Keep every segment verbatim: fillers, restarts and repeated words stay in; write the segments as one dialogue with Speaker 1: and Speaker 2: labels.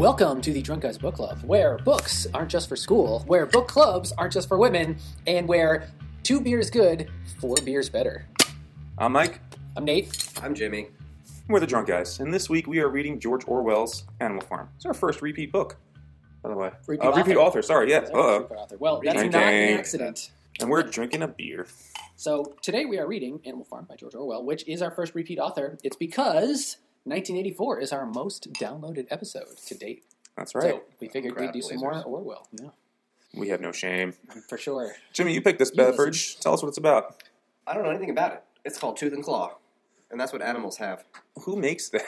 Speaker 1: Welcome to the Drunk Guys Book Club, where books aren't just for school, where book clubs aren't just for women, and where two beers good, four beers better.
Speaker 2: I'm Mike.
Speaker 1: I'm Nate.
Speaker 3: I'm Jimmy.
Speaker 2: We're the Drunk Guys, and this week we are reading George Orwell's Animal Farm. It's our first repeat book, by the way.
Speaker 1: Repeat,
Speaker 2: uh,
Speaker 1: author.
Speaker 2: repeat author, sorry, yeah. Uh-oh.
Speaker 1: Repeat author. Well, that's
Speaker 2: Okay.
Speaker 1: not an accident.
Speaker 2: And we're drinking a beer.
Speaker 1: So today we are reading Animal Farm by George Orwell, which is our first repeat author. It's because nineteen eighty-four is our most downloaded episode to date.
Speaker 2: That's right.
Speaker 1: So we figured we'd do some more Orwell. Yeah,
Speaker 2: We have no shame.
Speaker 1: for sure.
Speaker 2: Jimmy, you picked this
Speaker 1: You
Speaker 2: beverage.
Speaker 1: listen.
Speaker 2: Tell us what it's about.
Speaker 3: I don't know anything about it. It's called Tooth and Claw, and that's what animals have.
Speaker 2: Who makes that?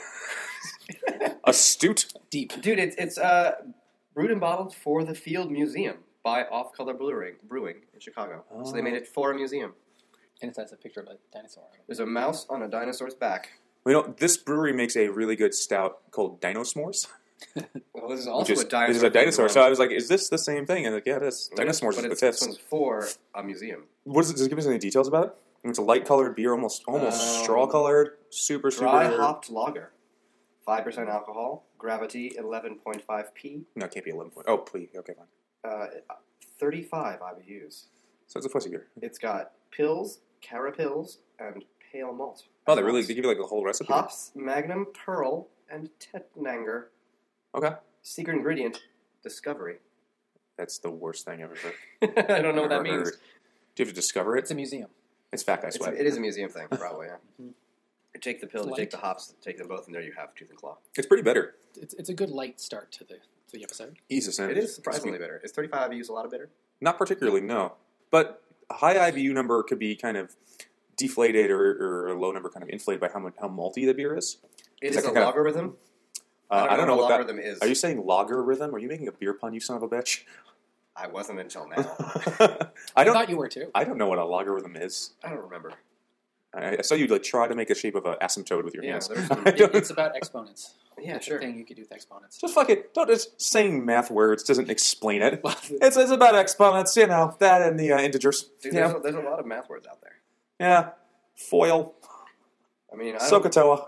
Speaker 2: Astute.
Speaker 1: Deep.
Speaker 3: Dude, it's it's uh, brewed and bottled for the Field Museum by Off Color Brewing, Brewing in Chicago.
Speaker 2: Oh.
Speaker 3: So they made it for a museum.
Speaker 1: And it has a picture of a dinosaur.
Speaker 3: There's a mouse on a dinosaur's back.
Speaker 2: You know, this brewery makes a really good stout called Dino S'mores.
Speaker 3: Well, this is
Speaker 2: Which
Speaker 3: also
Speaker 2: is,
Speaker 3: a dinosaur.
Speaker 2: this is a
Speaker 3: thing
Speaker 2: dinosaur.
Speaker 3: as
Speaker 2: So
Speaker 3: well.
Speaker 2: I was like, is this the same thing? And like, yeah, it is. Dino S'mores
Speaker 3: But
Speaker 2: is
Speaker 3: it's,
Speaker 2: the
Speaker 3: this
Speaker 2: tits.
Speaker 3: one's for a museum.
Speaker 2: What is it? Does it give us any details about it? It's a light colored beer, almost almost
Speaker 3: Um,
Speaker 2: straw colored, super super.
Speaker 3: Dry hopped lager. five percent alcohol. Gravity eleven point five P.
Speaker 2: No, it can't be eleven point. Oh, please. Okay, fine.
Speaker 3: Uh, thirty-five I B Us.
Speaker 2: So it's a pussy beer.
Speaker 3: It's got pills, carapils, and pale malt.
Speaker 2: Oh, they really they give you like a whole recipe.
Speaker 3: Hops, Magnum, Pearl, and Tettnanger.
Speaker 2: Okay,
Speaker 3: Secret ingredient, Discovery.
Speaker 2: that's the worst thing I've ever heard.
Speaker 3: I don't know what that
Speaker 2: ever
Speaker 3: means.
Speaker 2: heard. Do you have to discover it?
Speaker 1: It's a museum.
Speaker 2: It's fat guy
Speaker 3: It's,
Speaker 2: sweat.
Speaker 3: it is a museum thing, probably, yeah.
Speaker 1: Mhm.
Speaker 3: You take the pills,
Speaker 1: It's
Speaker 3: you take
Speaker 1: light.
Speaker 3: the hops, take them both, and there you have Tooth and Claw.
Speaker 2: It's pretty bitter.
Speaker 1: It's, it's a good light start to the to the episode.
Speaker 2: Easy sense.
Speaker 3: It is surprisingly bitter. Is thirty-five I B Us a lot of bitter?
Speaker 2: Not particularly, no. But a high I B U number could be kind of deflated, or, or a low number kind of inflated by how much, how malty the beer is.
Speaker 3: It
Speaker 2: It's
Speaker 3: is
Speaker 2: like
Speaker 3: a
Speaker 2: a-
Speaker 3: logarithm.
Speaker 2: Uh, I don't know
Speaker 3: what
Speaker 2: what
Speaker 3: a
Speaker 2: that.
Speaker 3: logarithm is.
Speaker 2: Are you saying logarithm? Are you making a beer pun? You son of a bitch.
Speaker 3: I wasn't until now.
Speaker 2: I
Speaker 1: I
Speaker 2: don't.
Speaker 1: thought you were too.
Speaker 2: I don't know what a logarithm is.
Speaker 3: I don't remember.
Speaker 2: I, I saw you like try to make a shape of an asymptote with your
Speaker 3: Yeah,
Speaker 2: hands.
Speaker 3: there's some-
Speaker 2: I
Speaker 1: It-
Speaker 2: don't-
Speaker 1: it's about exponents.
Speaker 3: Yeah,
Speaker 1: It's
Speaker 3: sure.
Speaker 1: a thing you could do with exponents.
Speaker 2: Just fuck it. Don't just saying math words doesn't explain it.
Speaker 1: Well,
Speaker 2: It's, it's about exponents, you know, that and the uh, integers.
Speaker 3: Dude,
Speaker 2: Yeah.
Speaker 3: there's, a, there's a lot of math words out there.
Speaker 2: Yeah. Foil.
Speaker 3: I mean, I don't,
Speaker 2: Sokotoa.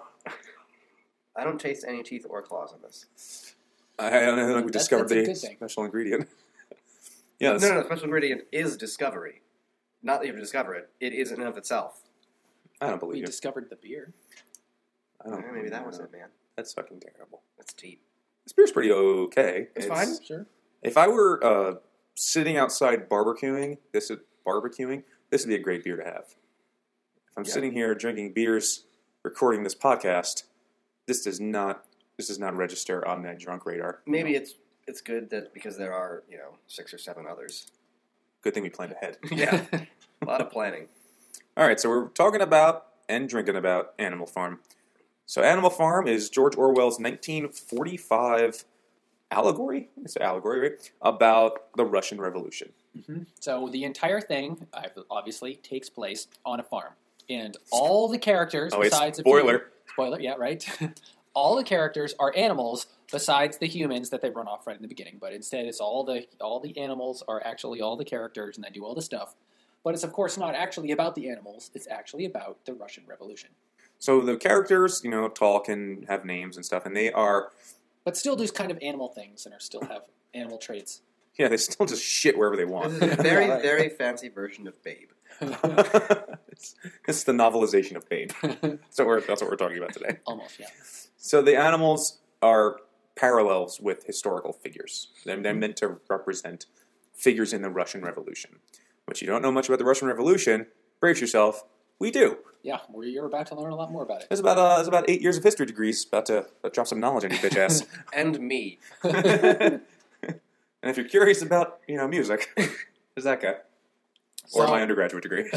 Speaker 3: I don't taste any teeth or claws in this.
Speaker 2: I, I don't know. We
Speaker 1: That's-
Speaker 2: discovered
Speaker 1: that's a
Speaker 2: the
Speaker 1: good thing.
Speaker 2: special ingredient. Yes.
Speaker 3: No, no, no. The special ingredient is Discovery. Not that you have to discover it. It is in and of itself.
Speaker 2: I don't
Speaker 1: we
Speaker 2: believe you.
Speaker 1: discovered the beer.
Speaker 2: I don't
Speaker 3: Eh, maybe that was
Speaker 2: know.
Speaker 3: it, man.
Speaker 2: That's fucking terrible.
Speaker 3: That's deep.
Speaker 2: This beer's pretty okay.
Speaker 3: It's fine.
Speaker 1: Sure.
Speaker 2: If I were uh, sitting outside barbecuing, this is barbecuing. This would be a great beer to have. If I'm
Speaker 3: Yeah.
Speaker 2: sitting here drinking beers, recording this podcast, this does not this does not register on that drunk radar.
Speaker 3: Maybe it's it's good that because there are, you know, six or seven others.
Speaker 2: Good thing we planned ahead.
Speaker 3: Yeah. A lot of planning.
Speaker 2: All right, so we're talking about and drinking about Animal Farm. So Animal Farm is George Orwell's nineteen forty-five allegory. It's an allegory, right? About the Russian Revolution.
Speaker 1: Mm-hmm. So the entire thing obviously takes place on a farm, and all the characters
Speaker 2: Oh, it's
Speaker 1: besides a
Speaker 2: spoiler.
Speaker 1: few, spoiler, yeah, right. All the characters are animals besides the humans that they run off right in the beginning. But instead, it's all the all the animals are actually all the characters, and they do all the stuff. But it's of course not actually about the animals. It's actually about the Russian Revolution.
Speaker 2: So the characters, you know, talk and have names and stuff, and they are,
Speaker 1: But still do kind of animal things and are still have animal traits.
Speaker 2: yeah, they still just shit wherever they
Speaker 3: This
Speaker 2: want.
Speaker 3: is a very,
Speaker 1: Yeah, right.
Speaker 3: very fancy version of Babe.
Speaker 2: it's, it's the novelization of Babe. So we're, that's what we're talking about today.
Speaker 1: Almost, yeah.
Speaker 2: So the animals are parallels with historical figures. They're, they're meant to represent figures in the Russian Revolution. But you don't know much about the Russian Revolution, brace yourself, we do.
Speaker 1: Yeah, well, you're about to learn a lot more about it.
Speaker 2: There's about, uh, there's about eight years of history degrees about to uh, drop some knowledge on you, bitch ass.
Speaker 3: And me.
Speaker 2: And if you're curious about, you know, music, there's that guy. Or
Speaker 1: So-
Speaker 2: my undergraduate degree.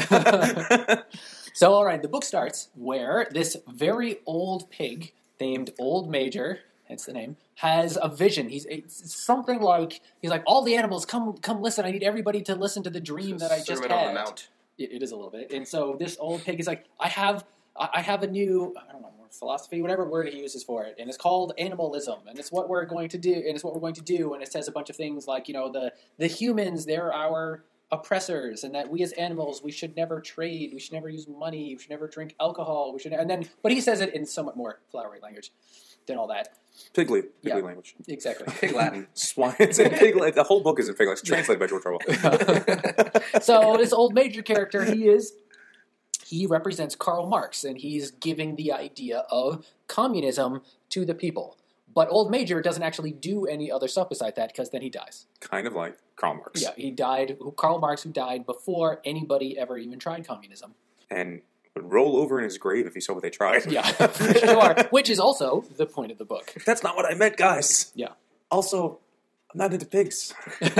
Speaker 1: So, all right, the book starts where this very old pig named Old Major, hence the name, has a vision. He's it's something like he's like, all the animals, come, come listen. I need everybody to listen to the dream that I just
Speaker 3: Sermon
Speaker 1: had.
Speaker 3: on the Mount.
Speaker 1: It, it is a little bit, and so this old pig is like, I have, I I have a new, I don't know, philosophy, whatever word he uses for it, and it's called animalism, and it's what we're going to do, and it's what we're going to do, and it says a bunch of things like, you know, the the humans, they're our oppressors, and that we as animals, we should never trade, we should never use money, we should never drink alcohol, we should, and then, but he says it in somewhat more flowery language than all that.
Speaker 2: Pigly, pigly
Speaker 1: Yeah.
Speaker 2: language.
Speaker 1: Exactly.
Speaker 3: Pig Latin.
Speaker 2: Swine. It's in pig. The whole book is in pig. It's translated by George Orwell.
Speaker 1: So this old major character, he is, he represents Karl Marx, and he's giving the idea of communism to the people. But old major doesn't actually do any other stuff beside that, because then he dies.
Speaker 2: Kind of like Karl Marx.
Speaker 1: Yeah, he died. Karl Marx, who died before anybody ever even tried communism.
Speaker 2: And would roll over in his grave if he saw what they tried.
Speaker 1: Yeah, for sure. Which is also the point of the book.
Speaker 2: That's not what I meant, guys.
Speaker 1: Yeah.
Speaker 2: Also, I'm not into pigs.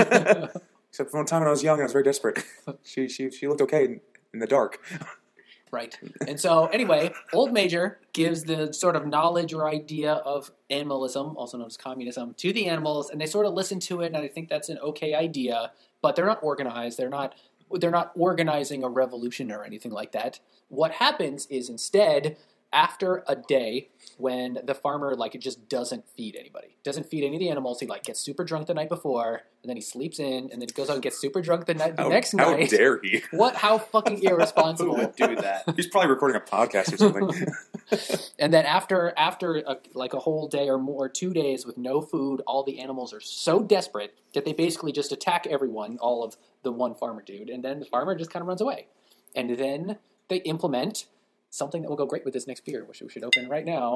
Speaker 2: Except for one time when I was young and I was very desperate. She she she looked okay in, in the dark.
Speaker 1: Right. And so, anyway, Old Major gives the sort of knowledge or idea of animalism, also known as communism, to the animals, and they sort of listen to it, and I think that's an okay idea, but they're not organized. They're not they're not organizing a revolution or anything like that. What happens is instead, after a day when the farmer like just doesn't feed anybody, doesn't feed any of the animals, he like gets super drunk the night before, and then he sleeps in, and then he goes out and gets super drunk the, night, the
Speaker 2: How,
Speaker 1: next
Speaker 2: how
Speaker 1: night.
Speaker 2: dare he?
Speaker 1: What? How fucking
Speaker 3: Who
Speaker 1: irresponsible!
Speaker 3: would do that?
Speaker 2: He's probably recording a podcast or something.
Speaker 1: And then after after a, like a whole day or more, two days with no food, all the animals are so desperate that they basically just attack everyone, all of the one farmer dude, and then the farmer just kind of runs away. And then they implement something that will go great with this next beer, which we should open right now.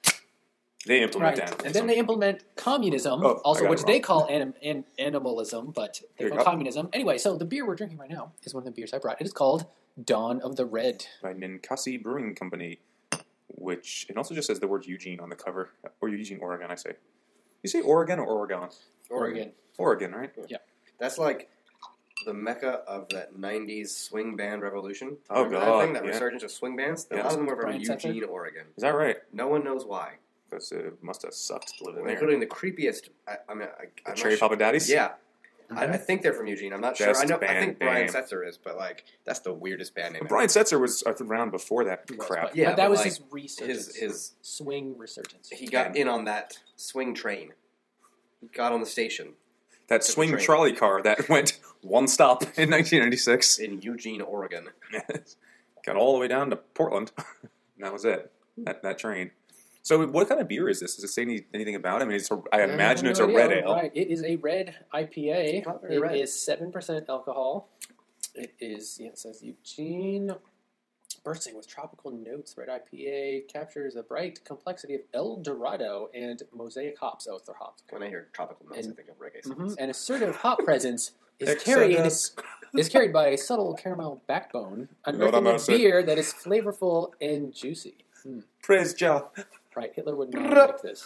Speaker 2: They implement
Speaker 1: Right.
Speaker 2: animalism.
Speaker 1: And then they implement communism,
Speaker 2: Oh, I
Speaker 1: also
Speaker 2: got it
Speaker 1: which
Speaker 2: wrong.
Speaker 1: they call anim, an, animalism, but they
Speaker 2: Here you
Speaker 1: call
Speaker 2: go.
Speaker 1: communism. Anyway, so the beer we're drinking right now is one of the beers I brought. It is called Dawn of the Red.
Speaker 2: By Ninkasi Brewing Company, which it also just says the word Eugene on the cover, or Eugene, Oregon. I say. You say Oregon or Oregon?
Speaker 1: Oregon.
Speaker 2: Oregon, right?
Speaker 3: That's like the mecca of that nineties swing band revolution.
Speaker 2: Oh,
Speaker 3: Remember that
Speaker 2: God,
Speaker 3: thing, that
Speaker 2: yeah.
Speaker 3: resurgence of swing bands? A
Speaker 2: Yeah.
Speaker 3: lot of them were from
Speaker 1: Brian Setzer?
Speaker 3: Eugene, Oregon.
Speaker 2: Is that right?
Speaker 3: No one knows why.
Speaker 2: Because it must have sucked to live in there.
Speaker 3: Including the creepiest. I, I mean, I,
Speaker 2: The
Speaker 3: I'm
Speaker 2: Cherry
Speaker 3: not sure.
Speaker 2: Papa Daddies?
Speaker 3: Yeah. I, I think they're from Eugene. I'm not sure.
Speaker 2: Best
Speaker 3: I know. I
Speaker 2: band
Speaker 3: think Brian
Speaker 2: name.
Speaker 3: Setzer is, but like that's the weirdest band name.
Speaker 2: But Brian Setzer was around before that
Speaker 1: He was,
Speaker 2: crap.
Speaker 1: But,
Speaker 3: Yeah,
Speaker 1: but that
Speaker 3: but,
Speaker 1: was
Speaker 3: like,
Speaker 1: his resurgence.
Speaker 3: his his
Speaker 1: swing resurgence.
Speaker 3: he got in on that swing train. He got on the station
Speaker 2: That
Speaker 3: Took the
Speaker 2: swing
Speaker 3: train.
Speaker 2: trolley car that went one stop in nineteen ninety-six.
Speaker 3: in Eugene, Oregon.
Speaker 2: Got all the way down to Portland. And that was it. That that train. So what kind of beer is this? Does it say any, anything about it? I mean, it's a, I imagine it's a red ale.
Speaker 1: Right. It is a red I P A.
Speaker 3: Not very
Speaker 1: It
Speaker 3: red.
Speaker 1: is seven percent alcohol. It is, yeah, it says Eugene. Bursting with tropical notes, red I P A captures a bright complexity of El Dorado and mosaic hops. Oh, it's their hops.
Speaker 3: When I hear tropical notes,
Speaker 1: And-
Speaker 3: I think of reggae.
Speaker 1: Mhm.
Speaker 3: songs.
Speaker 1: An assertive hop presence is carried
Speaker 2: Exodus.
Speaker 1: is carried by a subtle caramel backbone,
Speaker 2: You know what I'm
Speaker 1: unearthing a
Speaker 2: gonna say?
Speaker 1: beer that is flavorful and juicy. Hmm.
Speaker 2: Praise Jah.
Speaker 1: Right, Hitler would not like this.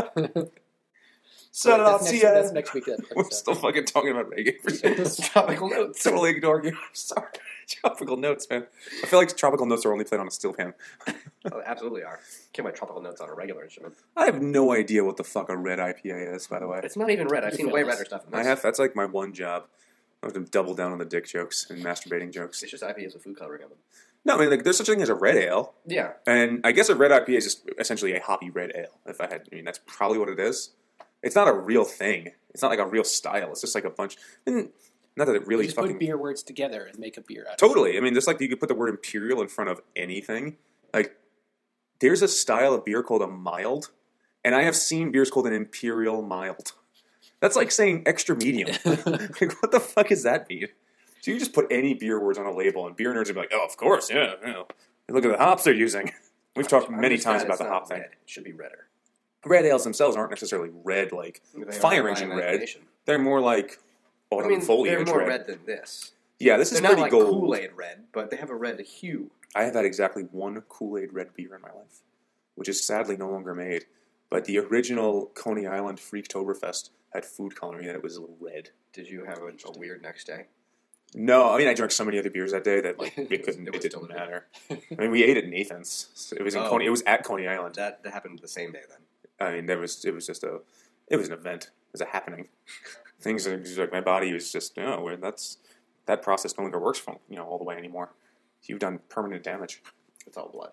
Speaker 2: Set it
Speaker 1: that's,
Speaker 2: off,
Speaker 1: next,
Speaker 2: see ya.
Speaker 1: that's next week. That
Speaker 2: We're
Speaker 1: episode.
Speaker 2: still fucking talking about reggae for some reason.
Speaker 3: tropical notes.
Speaker 2: Totally ignoring you. Sorry. Tropical notes, man. I feel like tropical notes are only played on a steel pan.
Speaker 3: Oh, absolutely are. Can't play tropical notes on a regular instrument.
Speaker 2: I have no idea what the fuck a red I P A is, by the way.
Speaker 3: It's not even red. I've
Speaker 1: You
Speaker 3: seen
Speaker 1: feel
Speaker 3: way
Speaker 1: this.
Speaker 3: redder stuff than
Speaker 2: I
Speaker 3: this.
Speaker 2: have. That's like my one job. I have to double down on the dick jokes and masturbating jokes.
Speaker 3: It's just I P As with food coloring on them.
Speaker 2: No, I mean, like, there's such a thing as a red ale.
Speaker 3: Yeah.
Speaker 2: And I guess a red I P A is just essentially a hoppy red ale. If I had, I mean, that's probably what it is. It's not a real thing. It's not like a real style. It's just like a bunch. And not that it
Speaker 1: You
Speaker 2: really
Speaker 1: just
Speaker 2: fucking
Speaker 1: put beer words together and make a beer out of it.
Speaker 2: totally. I mean, just like you could put the word imperial in front of anything. Like, there's a style of beer called a mild, and I have seen beers called an imperial mild. That's like saying extra medium. Like, what the fuck does that mean? So you just put any beer words on a label, and beer nerds would be like, "Oh, of course, yeah, yeah. Look at the hops they're using." We've talked
Speaker 3: I'm
Speaker 2: many
Speaker 3: just
Speaker 2: times
Speaker 3: glad
Speaker 2: about
Speaker 3: it's
Speaker 2: the
Speaker 3: not
Speaker 2: hop thing.
Speaker 3: red. It should be redder.
Speaker 2: Red ales themselves aren't necessarily red, like
Speaker 3: They don't
Speaker 2: fire
Speaker 3: have
Speaker 2: engine
Speaker 3: my
Speaker 2: red.
Speaker 3: imagination.
Speaker 2: They're more like
Speaker 3: I
Speaker 2: autumn
Speaker 3: mean,
Speaker 2: foliage
Speaker 3: they're more
Speaker 2: red.
Speaker 3: red than this.
Speaker 2: Yeah, this is
Speaker 3: They're not
Speaker 2: pretty
Speaker 3: like
Speaker 2: gold.
Speaker 3: Kool-Aid red, but they have a red hue.
Speaker 2: I have had exactly one Kool-Aid red beer in my life, which is sadly no longer made. But the original Coney Island Freaktoberfest had food coloring and it was red.
Speaker 3: Did you have a, a weird next day?
Speaker 2: No, I mean I drank so many other beers that day that like it couldn't,
Speaker 3: It
Speaker 2: it,
Speaker 3: was
Speaker 2: didn't
Speaker 3: still
Speaker 2: matter. I mean, we ate at Nathan's. So it was in
Speaker 3: Oh.
Speaker 2: Coney. It was at Coney Island.
Speaker 3: That that happened the same day then.
Speaker 2: I mean, there was it was just a it was an event. It was a happening. Things are just like my body was just you know that's that process no longer works for you know all the way anymore. You've done permanent damage.
Speaker 3: It's all blood.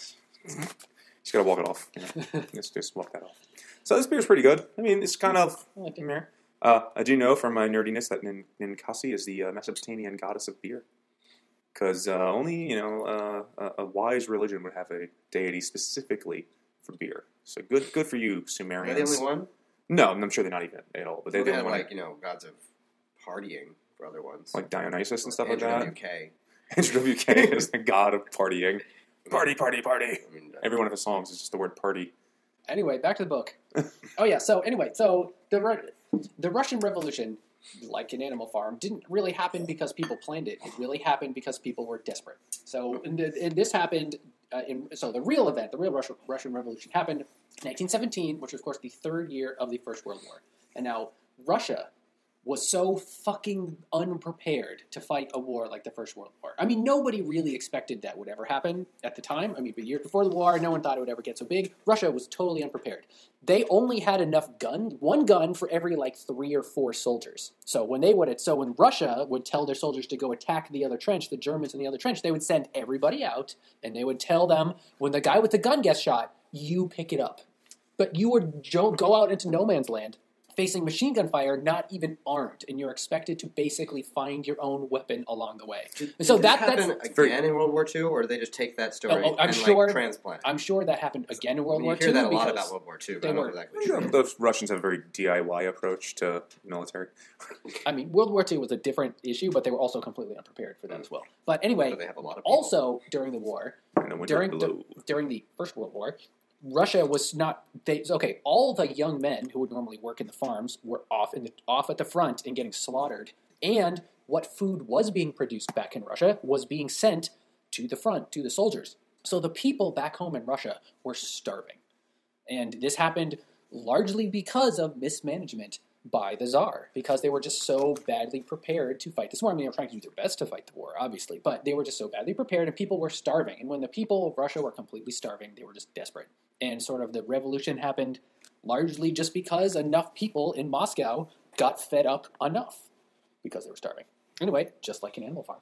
Speaker 2: Just gotta walk it off. You know? just just walk that off. So this beer's pretty good. I mean, it's kind of
Speaker 1: I like it.
Speaker 2: meh. Uh, I do know from my nerdiness that Nin- Ninkasi is the uh, Mesopotamian goddess of beer. Because uh, only, you know, uh, a, a wise religion would have a deity specifically for beer. So good good for you,
Speaker 3: Are they the
Speaker 2: Sumerians.
Speaker 3: only one?
Speaker 2: No, I'm sure they're not even at all. But
Speaker 3: They
Speaker 2: they're the
Speaker 3: had
Speaker 2: only one.
Speaker 3: like you know gods of partying for other ones,
Speaker 2: Like Dionysus and stuff like
Speaker 3: Andrew
Speaker 2: that.
Speaker 3: W K.
Speaker 2: Andrew W K is the god of partying. Party, party, party.
Speaker 3: I mean, uh,
Speaker 2: Every one of his songs is just the word party.
Speaker 1: Anyway, back to the book. Oh yeah. So anyway, so the Ru- the Russian Revolution, like in Animal Farm, didn't really happen because people planned it. It really happened because people were desperate. So and, the, and this happened. Uh, in, so the real event, the real Russian, Russian Revolution, happened in nineteen seventeen, which was of course the third year of the First World War. And now Russia was so fucking unprepared to fight a war like the First World War. I mean, nobody really expected that would ever happen at the time. I mean, a year before the war, no one thought it would ever get so big. Russia was totally unprepared. They only had enough gun, one gun for every like three or four soldiers. So when they would, so when Russia would tell their soldiers to go attack the other trench, the Germans in the other trench, they would send everybody out and they would tell them, when the guy with the gun gets shot, you pick it up. But you would jo- go out into no man's land, facing machine gun fire, not even armed, and you're expected to basically find your own weapon along the way.
Speaker 3: Did,
Speaker 1: so
Speaker 3: did
Speaker 1: that
Speaker 3: this happen
Speaker 1: that's,
Speaker 3: again
Speaker 2: very-
Speaker 3: in World War Two, or did they just take that story
Speaker 1: Oh, oh, I'm
Speaker 3: and
Speaker 1: sure-
Speaker 3: like, transplant? it?
Speaker 1: I'm sure that happened again in World
Speaker 3: I mean,
Speaker 1: War
Speaker 3: you
Speaker 1: Two.
Speaker 3: hear that a lot
Speaker 1: because
Speaker 3: about World War Two, but
Speaker 1: they
Speaker 3: I don't know
Speaker 1: were-
Speaker 3: exactly
Speaker 2: Yeah,
Speaker 3: true.
Speaker 2: those Russians have a very D I Y approach to military.
Speaker 1: I mean, World War Two was a different issue, but they were also completely unprepared for that as well. But anyway,
Speaker 3: But they have a lot of people.
Speaker 1: also during the war,
Speaker 2: And the winter
Speaker 1: during
Speaker 2: blue.
Speaker 1: the, during the First World War, Russia was not. They okay. All the young men who would normally work in the farms were off in the off at the front and getting slaughtered. And what food was being produced back in Russia was being sent to the front to the soldiers. So the people back home in Russia were starving, and this happened largely because of mismanagement by the Tsar, because they were just so badly prepared to fight this war. I mean, they were trying to do their best to fight the war, obviously, but they were just so badly prepared, and people were starving. And when the people of Russia were completely starving, they were just desperate. And sort of the revolution happened largely just because enough people in Moscow got fed up enough because they were starving. Anyway, just like an Animal Farm.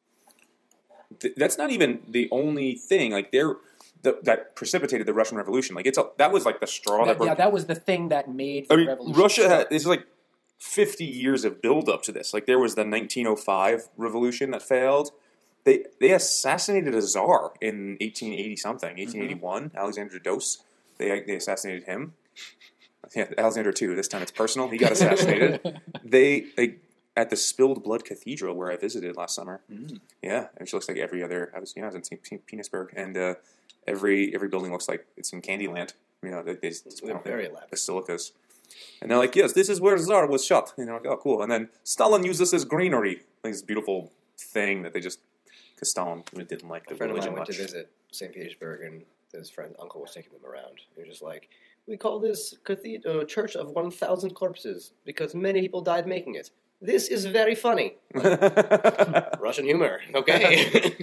Speaker 2: Th- that's not even the only thing. Like they're the, that precipitated the Russian Revolution. Like it's a, that was like the straw that,
Speaker 1: That,
Speaker 2: broke.
Speaker 1: yeah, that was the thing that made the
Speaker 2: I mean,
Speaker 1: revolution.
Speaker 2: Russia
Speaker 1: start.
Speaker 2: had it's like fifty years of build up to this. Like there was the nineteen oh five revolution that failed. They they assassinated a czar in eighteen eighty something, eighteen eighty-one. Mm-hmm. Alexander Dos. They they assassinated him. Yeah, Alexander too. This time it's personal. He got assassinated. they they at the Spilled Blood Cathedral where I visited last summer.
Speaker 1: Mm.
Speaker 2: Yeah, which looks like every other. I was you know I was in Saint Petersburg, and uh, every every building looks like it's in Candyland. You know, they, they just
Speaker 3: They're very elaborate.
Speaker 2: basilicas. And they're like, yes, this is where Tsar was shot. And they're like, oh, cool. And then Stalin used this as greenery. Like this beautiful thing that they just, because Stalin didn't like the
Speaker 3: A friend of mine
Speaker 2: religion
Speaker 3: went
Speaker 2: much.
Speaker 3: to visit Saint Petersburg, and his friend's uncle was taking them around. He was just like, we call this cathedral, uh, church of one thousand corpses because many people died making it. This is very funny. Russian humor. Okay.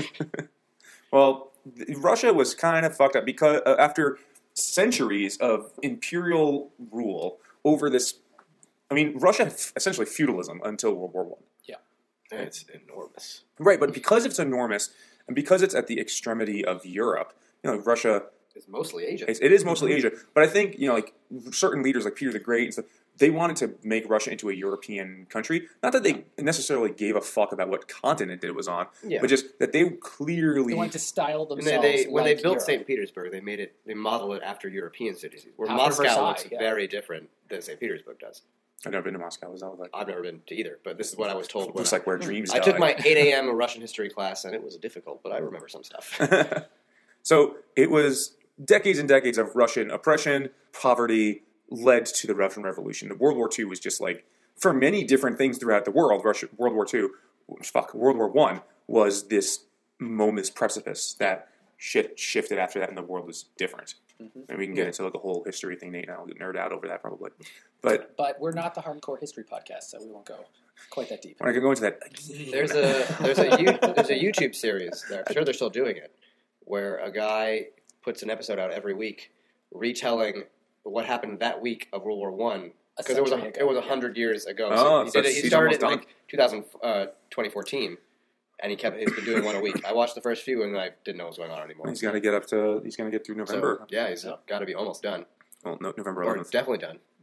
Speaker 2: Well, th- Russia was kind of fucked up because uh, after centuries of imperial rule over this, I mean, Russia had f- essentially feudalism until World War One.
Speaker 3: It's enormous.
Speaker 2: Right, but because it's enormous and because it's at the extremity of Europe, you know, Russia.
Speaker 3: It's mostly Asia.
Speaker 2: It's, it is mostly Asia, but I think you know, like certain leaders, like Peter the Great, and stuff, they wanted to make Russia into a European country. Not that they necessarily gave a fuck about what continent it was on,
Speaker 3: Yeah.
Speaker 2: but just that they clearly.
Speaker 1: They wanted to style
Speaker 3: And
Speaker 1: themselves.
Speaker 3: they, they, when
Speaker 1: like
Speaker 3: they built
Speaker 1: Europe.
Speaker 3: Saint Petersburg, they made it, they modeled it after European cities, where
Speaker 1: After
Speaker 3: Moscow
Speaker 1: Versailles,
Speaker 3: looks
Speaker 1: yeah.
Speaker 3: very different than Saint Petersburg does.
Speaker 2: I've never been to Moscow. Is that like?
Speaker 3: I've never been to either, but this is what I was told. When
Speaker 2: Looks
Speaker 3: I,
Speaker 2: like where dreams
Speaker 3: I
Speaker 2: die.
Speaker 3: took my eight a.m. Russian history class, and it was difficult, but I remember some stuff.
Speaker 2: So it was decades and decades of Russian oppression, poverty led to the Russian Revolution. The World War Two was just like for many different things throughout the world. Russia, World War Two, fuck, World War One was this momentous precipice that shit shifted after that, and the world was different.
Speaker 1: Mhm.
Speaker 2: And we can get into like a whole history thing. Nate and I will nerd out over that probably. But
Speaker 1: But we're not the hardcore history podcast, so we won't go quite that deep.
Speaker 2: when I can go into that,
Speaker 3: There's a there's a you, there's a YouTube series. That I'm sure they're still doing it, where a guy puts an episode out every week, retelling what happened that week of World War One.
Speaker 1: A
Speaker 3: Because it was a,
Speaker 1: century ago,
Speaker 3: it was a
Speaker 1: yeah.
Speaker 3: hundred years ago.
Speaker 2: Oh,
Speaker 3: so he,
Speaker 2: so
Speaker 3: did it, he
Speaker 2: he's
Speaker 3: started it in
Speaker 2: almost
Speaker 3: like two thousand, uh, twenty fourteen, and he kept he's been doing one a week. I watched the first few, and I didn't know what was going on anymore.
Speaker 2: he's got to get up to. He's going to get through November.
Speaker 3: So, yeah, he's
Speaker 1: Yeah.
Speaker 3: got to be almost done,
Speaker 2: Well, no, November
Speaker 3: or
Speaker 2: eleventh.
Speaker 3: definitely done.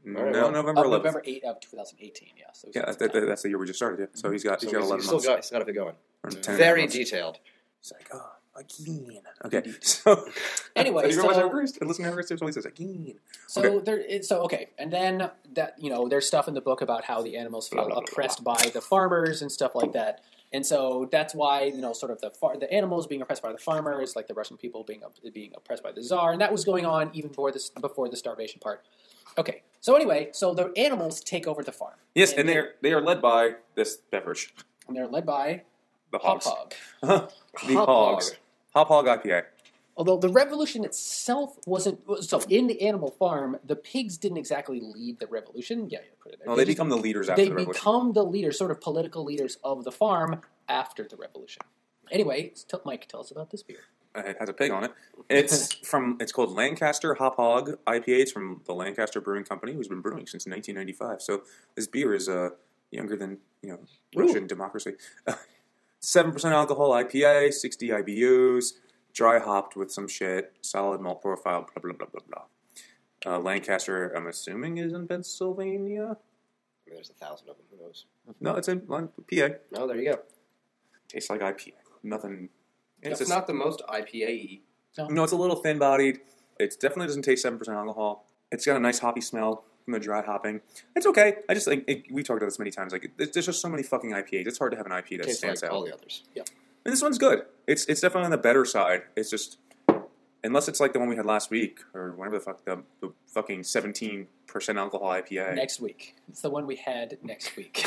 Speaker 2: No,
Speaker 3: All right, well,
Speaker 2: November
Speaker 1: Uh,
Speaker 2: eleventh.
Speaker 1: November eighth of twenty eighteen. Yeah. So
Speaker 2: Yeah, that, that, that's the year we just started. Yeah, so he's got he's
Speaker 3: So
Speaker 2: got
Speaker 3: he's,
Speaker 2: eleven
Speaker 3: he's still
Speaker 2: months.
Speaker 3: got, he's got it going.
Speaker 2: Or ten and a half
Speaker 3: Very
Speaker 2: months.
Speaker 3: detailed.
Speaker 2: He's like, oh, again. Okay, so
Speaker 1: Anyway,
Speaker 2: you remember
Speaker 1: so-
Speaker 2: Everest? Listen to Everest. There's always says again.
Speaker 1: So
Speaker 2: Okay.
Speaker 1: there, it, so okay, and then that you know, there's stuff in the book about how the animals feel
Speaker 2: Blah, blah, blah,
Speaker 1: oppressed by the farmers and stuff like that, and so that's why you know, sort of the far, the animals being oppressed by the farmers, like the Russian people being op- being oppressed by the Tsar, and that was going on even before this before the starvation part. Okay, so anyway, so the animals take over the farm.
Speaker 2: Yes, and they are they are led by this beverage,
Speaker 1: and they're led by
Speaker 2: the
Speaker 1: Hop
Speaker 2: hogs,
Speaker 1: Hog.
Speaker 2: the
Speaker 3: Hop
Speaker 2: hogs,
Speaker 3: Hog.
Speaker 2: Hop Hog I P A.
Speaker 1: Although the revolution itself wasn't so in the animal farm, the pigs didn't exactly lead the revolution. Yeah, yeah, put it there.
Speaker 2: No, they
Speaker 1: just-
Speaker 2: become the leaders after
Speaker 1: they
Speaker 2: the revolution.
Speaker 1: become the leaders, sort of political leaders of the farm after the revolution. Anyway, tell, Mike, tell us about this beer.
Speaker 2: It has a pig on it. It's from. It's called Lancaster Hop Hog I P A. It's from the Lancaster Brewing Company, who's been brewing since nineteen ninety-five. So this beer is uh, younger than you know Russian democracy. Seven percent alcohol I P A, sixty I B Us, dry hopped with some shit, solid malt profile, blah blah blah blah blah. Uh, Lancaster, I'm assuming, is in Pennsylvania.
Speaker 3: I mean, there's a thousand of them. Who knows?
Speaker 2: No, it's in Lan- P A.
Speaker 3: No, there you go.
Speaker 2: Tastes like I P A. Nothing. It's
Speaker 3: It's
Speaker 2: just-
Speaker 3: not the most I P A-y.
Speaker 2: No, it's a little thin-bodied. It definitely doesn't taste seven percent alcohol. It's got a nice hoppy smell from the dry hopping. It's okay. I just like it, we talked about this many times. Like it, there's just so many fucking I P As. It's hard to have an I P A that
Speaker 3: Tastes
Speaker 2: stands
Speaker 3: like
Speaker 2: out.
Speaker 3: all the others.
Speaker 1: Yeah.
Speaker 2: And this one's good. It's it's definitely on the better side. It's just unless it's like the one we had last week or whatever the fuck the, the fucking seventeen percent alcohol I P A.
Speaker 1: Next week. It's the one we had next week.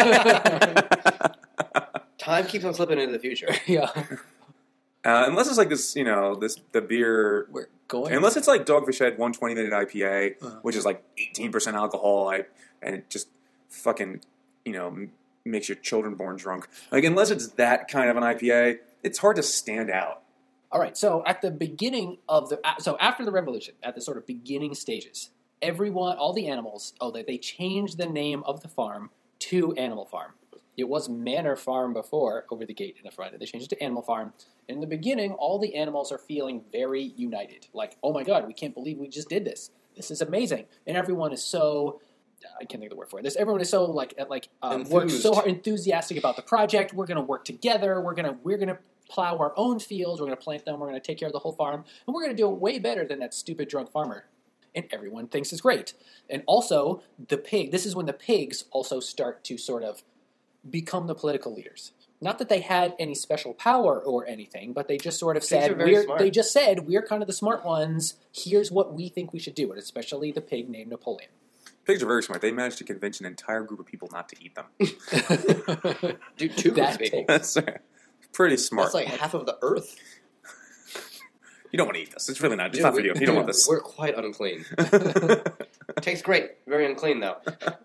Speaker 3: Time keeps on slipping into the future.
Speaker 1: yeah.
Speaker 2: Uh, unless it's like this, you know, this the beer.
Speaker 1: We're going.
Speaker 2: Unless it's like Dogfish Head one twenty minute I P A,
Speaker 1: Uh-huh.
Speaker 2: which is like eighteen percent alcohol, I, and it just fucking, you know, m- makes your children born drunk. Like, unless it's that kind of an I P A, it's hard to stand out.
Speaker 1: All right. So at the beginning of the so after the revolution, at the sort of beginning stages, everyone, all the animals, oh, they they changed the name of the farm to Animal Farm. It was Manor Farm before, over the gate in the front, and they changed it to Animal Farm. In the beginning, all the animals are feeling very united. Like, oh my god, we can't believe we just did this. This is amazing. And everyone is so, I can't think of the word for it. This, everyone is so, like, at, like um, work
Speaker 3: Enthused.
Speaker 1: so hard, enthusiastic about the project. We're going to work together. We're going to we're gonna plow our own fields. We're going to plant them. We're going to take care of the whole farm. And we're going to do it way better than that stupid drunk farmer. And everyone thinks it's great. And also, the pig, this is when the pigs also start to sort of become the political leaders. Not that they had any special power or anything, but they just sort of
Speaker 3: Pigs
Speaker 1: said,
Speaker 3: are very
Speaker 1: we're,
Speaker 3: smart.
Speaker 1: they just said, we're kind of the smart ones. Here's what we think we should do. And especially the pig named Napoleon.
Speaker 2: Pigs are very smart. They managed to convince an entire group of people not to eat them.
Speaker 3: Dude, two
Speaker 1: That
Speaker 3: groups of people.
Speaker 2: That's uh, pretty smart.
Speaker 3: That's like half of the earth.
Speaker 2: You don't want to eat this. It's really not. It's
Speaker 3: Dude,
Speaker 2: not for
Speaker 3: we-
Speaker 2: you. You don't want this.
Speaker 3: We're quite unclean. Tastes great. Very unclean, though.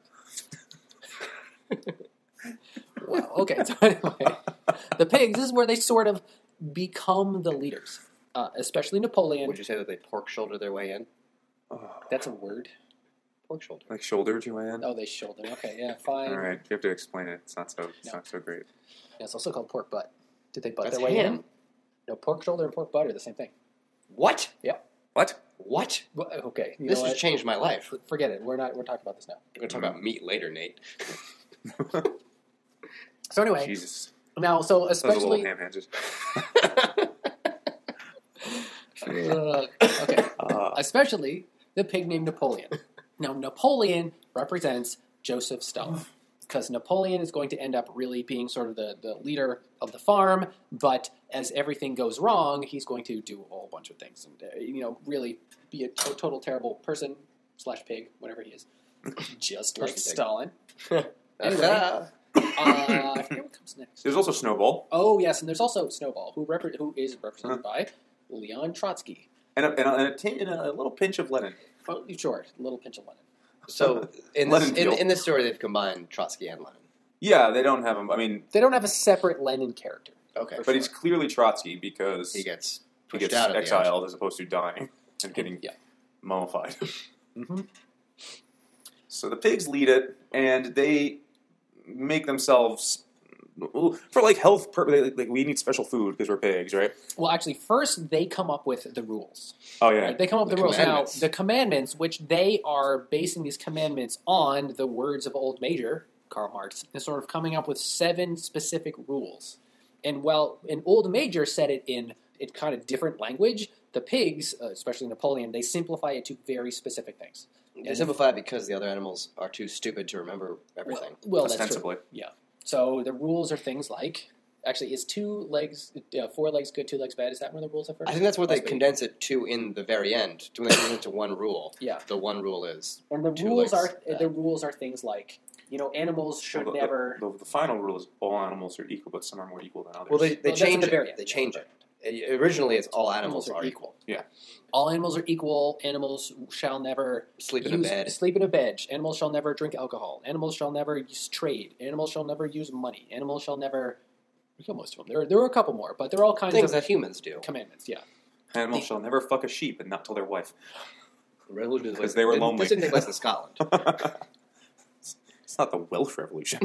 Speaker 1: Well, okay. So anyway, the pigs, this is where they sort of become the leaders. Uh, especially Napoleon.
Speaker 3: Would you say that they pork shoulder their way in?
Speaker 2: Oh,
Speaker 1: That's a word.
Speaker 3: Pork shoulder.
Speaker 2: like shoulder, Joanne.
Speaker 1: Oh, they shoulder. Okay, yeah, fine.
Speaker 2: All right, you have to explain it. It's not so. It's
Speaker 1: No.
Speaker 2: not so great.
Speaker 1: Yeah, it's also called pork butt. Did they butt
Speaker 3: That's
Speaker 1: their way
Speaker 3: ham.
Speaker 1: in? No, pork shoulder and pork butt are the same thing.
Speaker 3: What?
Speaker 2: What?
Speaker 3: What?
Speaker 1: Well, okay, you
Speaker 3: This
Speaker 1: know
Speaker 3: has
Speaker 1: what?
Speaker 3: changed my life.
Speaker 1: Forget it. We're not. We're talking about this now.
Speaker 3: We're going to talk about meat later, Nate.
Speaker 1: So anyway,
Speaker 2: Jesus.
Speaker 1: now so
Speaker 2: Those are little
Speaker 1: especially
Speaker 2: ham handed.
Speaker 1: uh, okay,
Speaker 2: Uh,
Speaker 1: especially the pig named Napoleon. Now Napoleon represents Joseph Stalin because Napoleon is going to end up really being sort of the, the leader of the farm. But as everything goes wrong, he's going to do a whole bunch of things and uh, you know really be a to- total terrible person slash pig, whatever he is, just like
Speaker 3: Person pig.
Speaker 1: Stalin.
Speaker 3: Anyway.
Speaker 1: Uh, I forget what comes next.
Speaker 2: There's also Snowball.
Speaker 1: Oh yes, and there's also Snowball, who repre- who is represented by Leon Trotsky.
Speaker 2: And a, and a, and a, tin- and a little pinch of Lenin.
Speaker 1: Oh, sure, a little pinch of Lenin.
Speaker 3: So, in this,
Speaker 2: Lenin
Speaker 3: in,
Speaker 2: deal.
Speaker 3: in this story, they've combined Trotsky and Lenin.
Speaker 2: Yeah, they don't have him. I mean,
Speaker 1: They don't have a separate Lenin character.
Speaker 3: Okay.
Speaker 2: but he's clearly Trotsky because
Speaker 3: He gets
Speaker 2: he
Speaker 3: pushed
Speaker 2: gets
Speaker 3: out at the end.
Speaker 2: exiled as opposed to dying and getting
Speaker 1: Yeah.
Speaker 2: mummified.
Speaker 1: Mm-hmm.
Speaker 2: So the pigs lead it, and they make themselves for like health purposes. Like, like we need special food because we're pigs, right?
Speaker 1: Well, actually, first they come up with the rules.
Speaker 2: Oh yeah,
Speaker 1: Right? They come up with
Speaker 3: The
Speaker 1: the, rules. Now,
Speaker 3: commandments.
Speaker 1: the commandments, which they are basing these commandments on the words of Old Major, Karl Marx, is sort of coming up with seven specific rules. And while an Old Major said it in, in kind of different language, the pigs, uh, especially Napoleon, they simplify it to very specific things.
Speaker 3: They simplify it because the other animals are too stupid to remember everything.
Speaker 1: Well, that's
Speaker 2: ostensibly.
Speaker 1: true. Yeah. So the rules are things like, actually, is two legs, uh, four legs good, two legs bad? Is that one of the rules at first?
Speaker 3: I think that's what they
Speaker 1: Must be.
Speaker 3: condense it to in the very end. When they condense it to one rule.
Speaker 1: Yeah.
Speaker 3: The one rule is
Speaker 1: And the
Speaker 3: two
Speaker 1: rules
Speaker 3: legs
Speaker 1: are
Speaker 3: bad.
Speaker 1: the rules are things like, you know, animals should
Speaker 2: Well, the,
Speaker 1: never.
Speaker 2: The, the, the final rule is all animals are equal, but some are more equal than others.
Speaker 3: well, they, they
Speaker 1: Well, that's at
Speaker 3: change
Speaker 1: the
Speaker 3: it.
Speaker 1: very end.
Speaker 3: They change it. It- Originally, it's all animals, are equal.
Speaker 2: Yeah.
Speaker 1: All animals are equal. Animals shall never
Speaker 3: Sleep in a
Speaker 1: use,
Speaker 3: bed.
Speaker 1: Sleep in a bed. Animals shall never drink alcohol. Animals shall never use trade. Animals shall never use money. Animals shall never. We kill most of them. There, are- there are a couple more, but they're all kinds
Speaker 3: Things
Speaker 1: of
Speaker 3: that humans do.
Speaker 1: commandments. Yeah.
Speaker 2: Animals shall never fuck a sheep and not tell their wife.
Speaker 3: Because
Speaker 2: they were lonely.
Speaker 3: This didn't take place in Scotland.
Speaker 2: It's not the Welsh Revolution.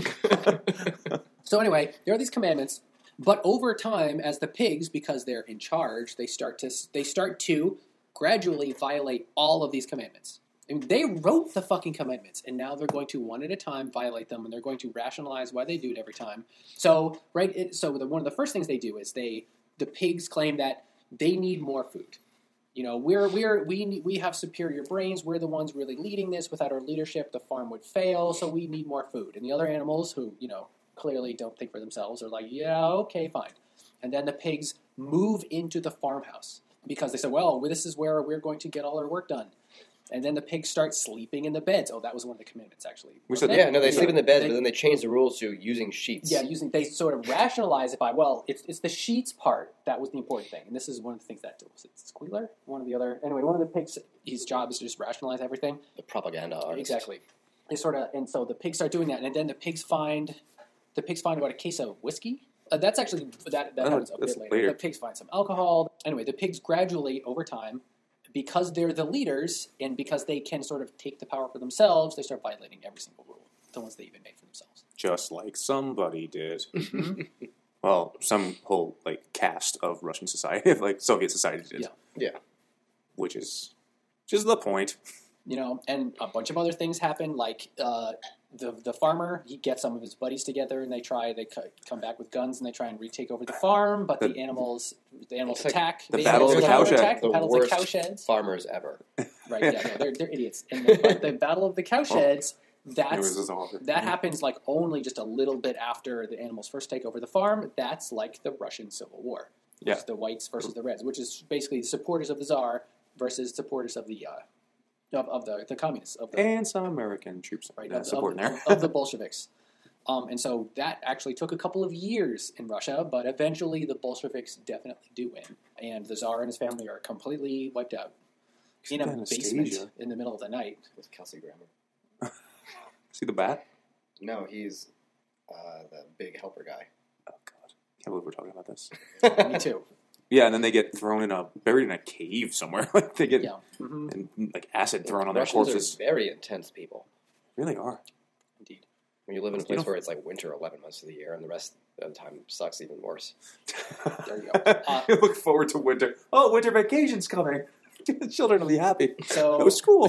Speaker 1: So anyway, there are these commandments, but over time, as the pigs, because they're in charge, they start to they start to gradually violate all of these commandments. I mean, they wrote the fucking commandments, and now they're going to one at a time violate them, and they're going to rationalize why they do it every time. So right, it, so the, one of the first things they do is they the pigs claim that they need more food. You know, we're we're we need, we have superior brains. We're the ones really leading this. Without our leadership, the farm would fail. So we need more food. And the other animals, who you know clearly don't think for themselves, are like, yeah, okay, fine. And then the pigs move into the farmhouse because they said, well, this is where we're going to get all our work done. And then the pigs start sleeping in the beds. Oh, that was one of the commandments, actually.
Speaker 2: We said-
Speaker 3: Yeah, no, they
Speaker 1: Yeah.
Speaker 3: sleep in the bed,
Speaker 1: They-
Speaker 3: but then they change the rules to using sheets.
Speaker 1: Yeah, using they sort of rationalize it by well, it's it's the sheets part that was the important thing, and this is one of the things that was it Squealer, one of the other anyway, one of the pigs. His job is to just rationalize everything.
Speaker 3: The propaganda artist.
Speaker 1: Exactly. They sort of and so the pigs start doing that, and then the pigs find the pigs find about a case of whiskey. Uh, that's actually that that
Speaker 2: Oh,
Speaker 1: happens a
Speaker 2: that's
Speaker 1: bit later.
Speaker 2: later.
Speaker 1: The pigs find some alcohol. Anyway, the pigs gradually over time. Because they're the leaders, and because they can sort of take the power for themselves, they start violating every single rule, the ones they even made for themselves.
Speaker 2: Just like somebody did.
Speaker 1: Mm-hmm.
Speaker 2: Well, some whole like caste of Russian society, like Soviet society did.
Speaker 1: Yeah.
Speaker 3: Yeah.
Speaker 2: Which is just the point.
Speaker 1: You know, and a bunch of other things happen, like uh, the the farmer, he gets some of his buddies together, and they try, they c- come back with guns, and they try and retake over the farm, but the,
Speaker 2: The-
Speaker 1: animals, the animals
Speaker 3: It's like
Speaker 1: attack.
Speaker 2: the
Speaker 1: They-
Speaker 2: Battle of
Speaker 1: there's
Speaker 2: the
Speaker 1: a
Speaker 2: Cowshed.
Speaker 1: attack,
Speaker 3: The
Speaker 1: The Battle
Speaker 3: worst
Speaker 1: of the Cowsheds.
Speaker 3: farmers ever.
Speaker 1: Right, yeah, no, they're, they're idiots. And the, but the Battle of the Cowsheds,
Speaker 2: It
Speaker 1: that's...
Speaker 2: was all-
Speaker 1: That happens like only just a little bit after the animals first take over the farm. That's like the Russian Civil War. Which
Speaker 2: Yeah.
Speaker 1: is the whites versus the reds, which is basically the supporters of the Tsar versus supporters of the uh, of, of the the communists of the
Speaker 2: And some American troops
Speaker 1: right
Speaker 2: uh,
Speaker 1: of,
Speaker 2: supporting
Speaker 1: of,
Speaker 2: there.
Speaker 1: of the Bolsheviks. Um, and so that actually took a couple of years in Russia, but eventually the Bolsheviks definitely do win, and the Tsar and his family are completely wiped out in a
Speaker 2: Anastasia.
Speaker 1: basement in the middle of the night.
Speaker 3: With Kelsey Grammer.
Speaker 2: See the bat?
Speaker 3: No, he's uh, the big helper guy.
Speaker 2: Oh god, can't believe we're talking about this.
Speaker 1: Me too.
Speaker 2: Yeah, and then they get thrown in a buried in a cave somewhere. Like they get
Speaker 1: Yeah. hmm
Speaker 2: and, like acid thrown on their
Speaker 3: Russians
Speaker 2: corpses.
Speaker 3: are very intense people.
Speaker 2: Really are.
Speaker 1: Indeed.
Speaker 3: When you live in a
Speaker 2: You
Speaker 3: place
Speaker 2: know-
Speaker 3: where it's like winter eleven months of the year, and the rest of the time sucks even worse.
Speaker 1: There you go. Uh,
Speaker 2: You look forward to winter. Oh, winter vacation's coming. The children will be happy.
Speaker 1: So
Speaker 2: It was school.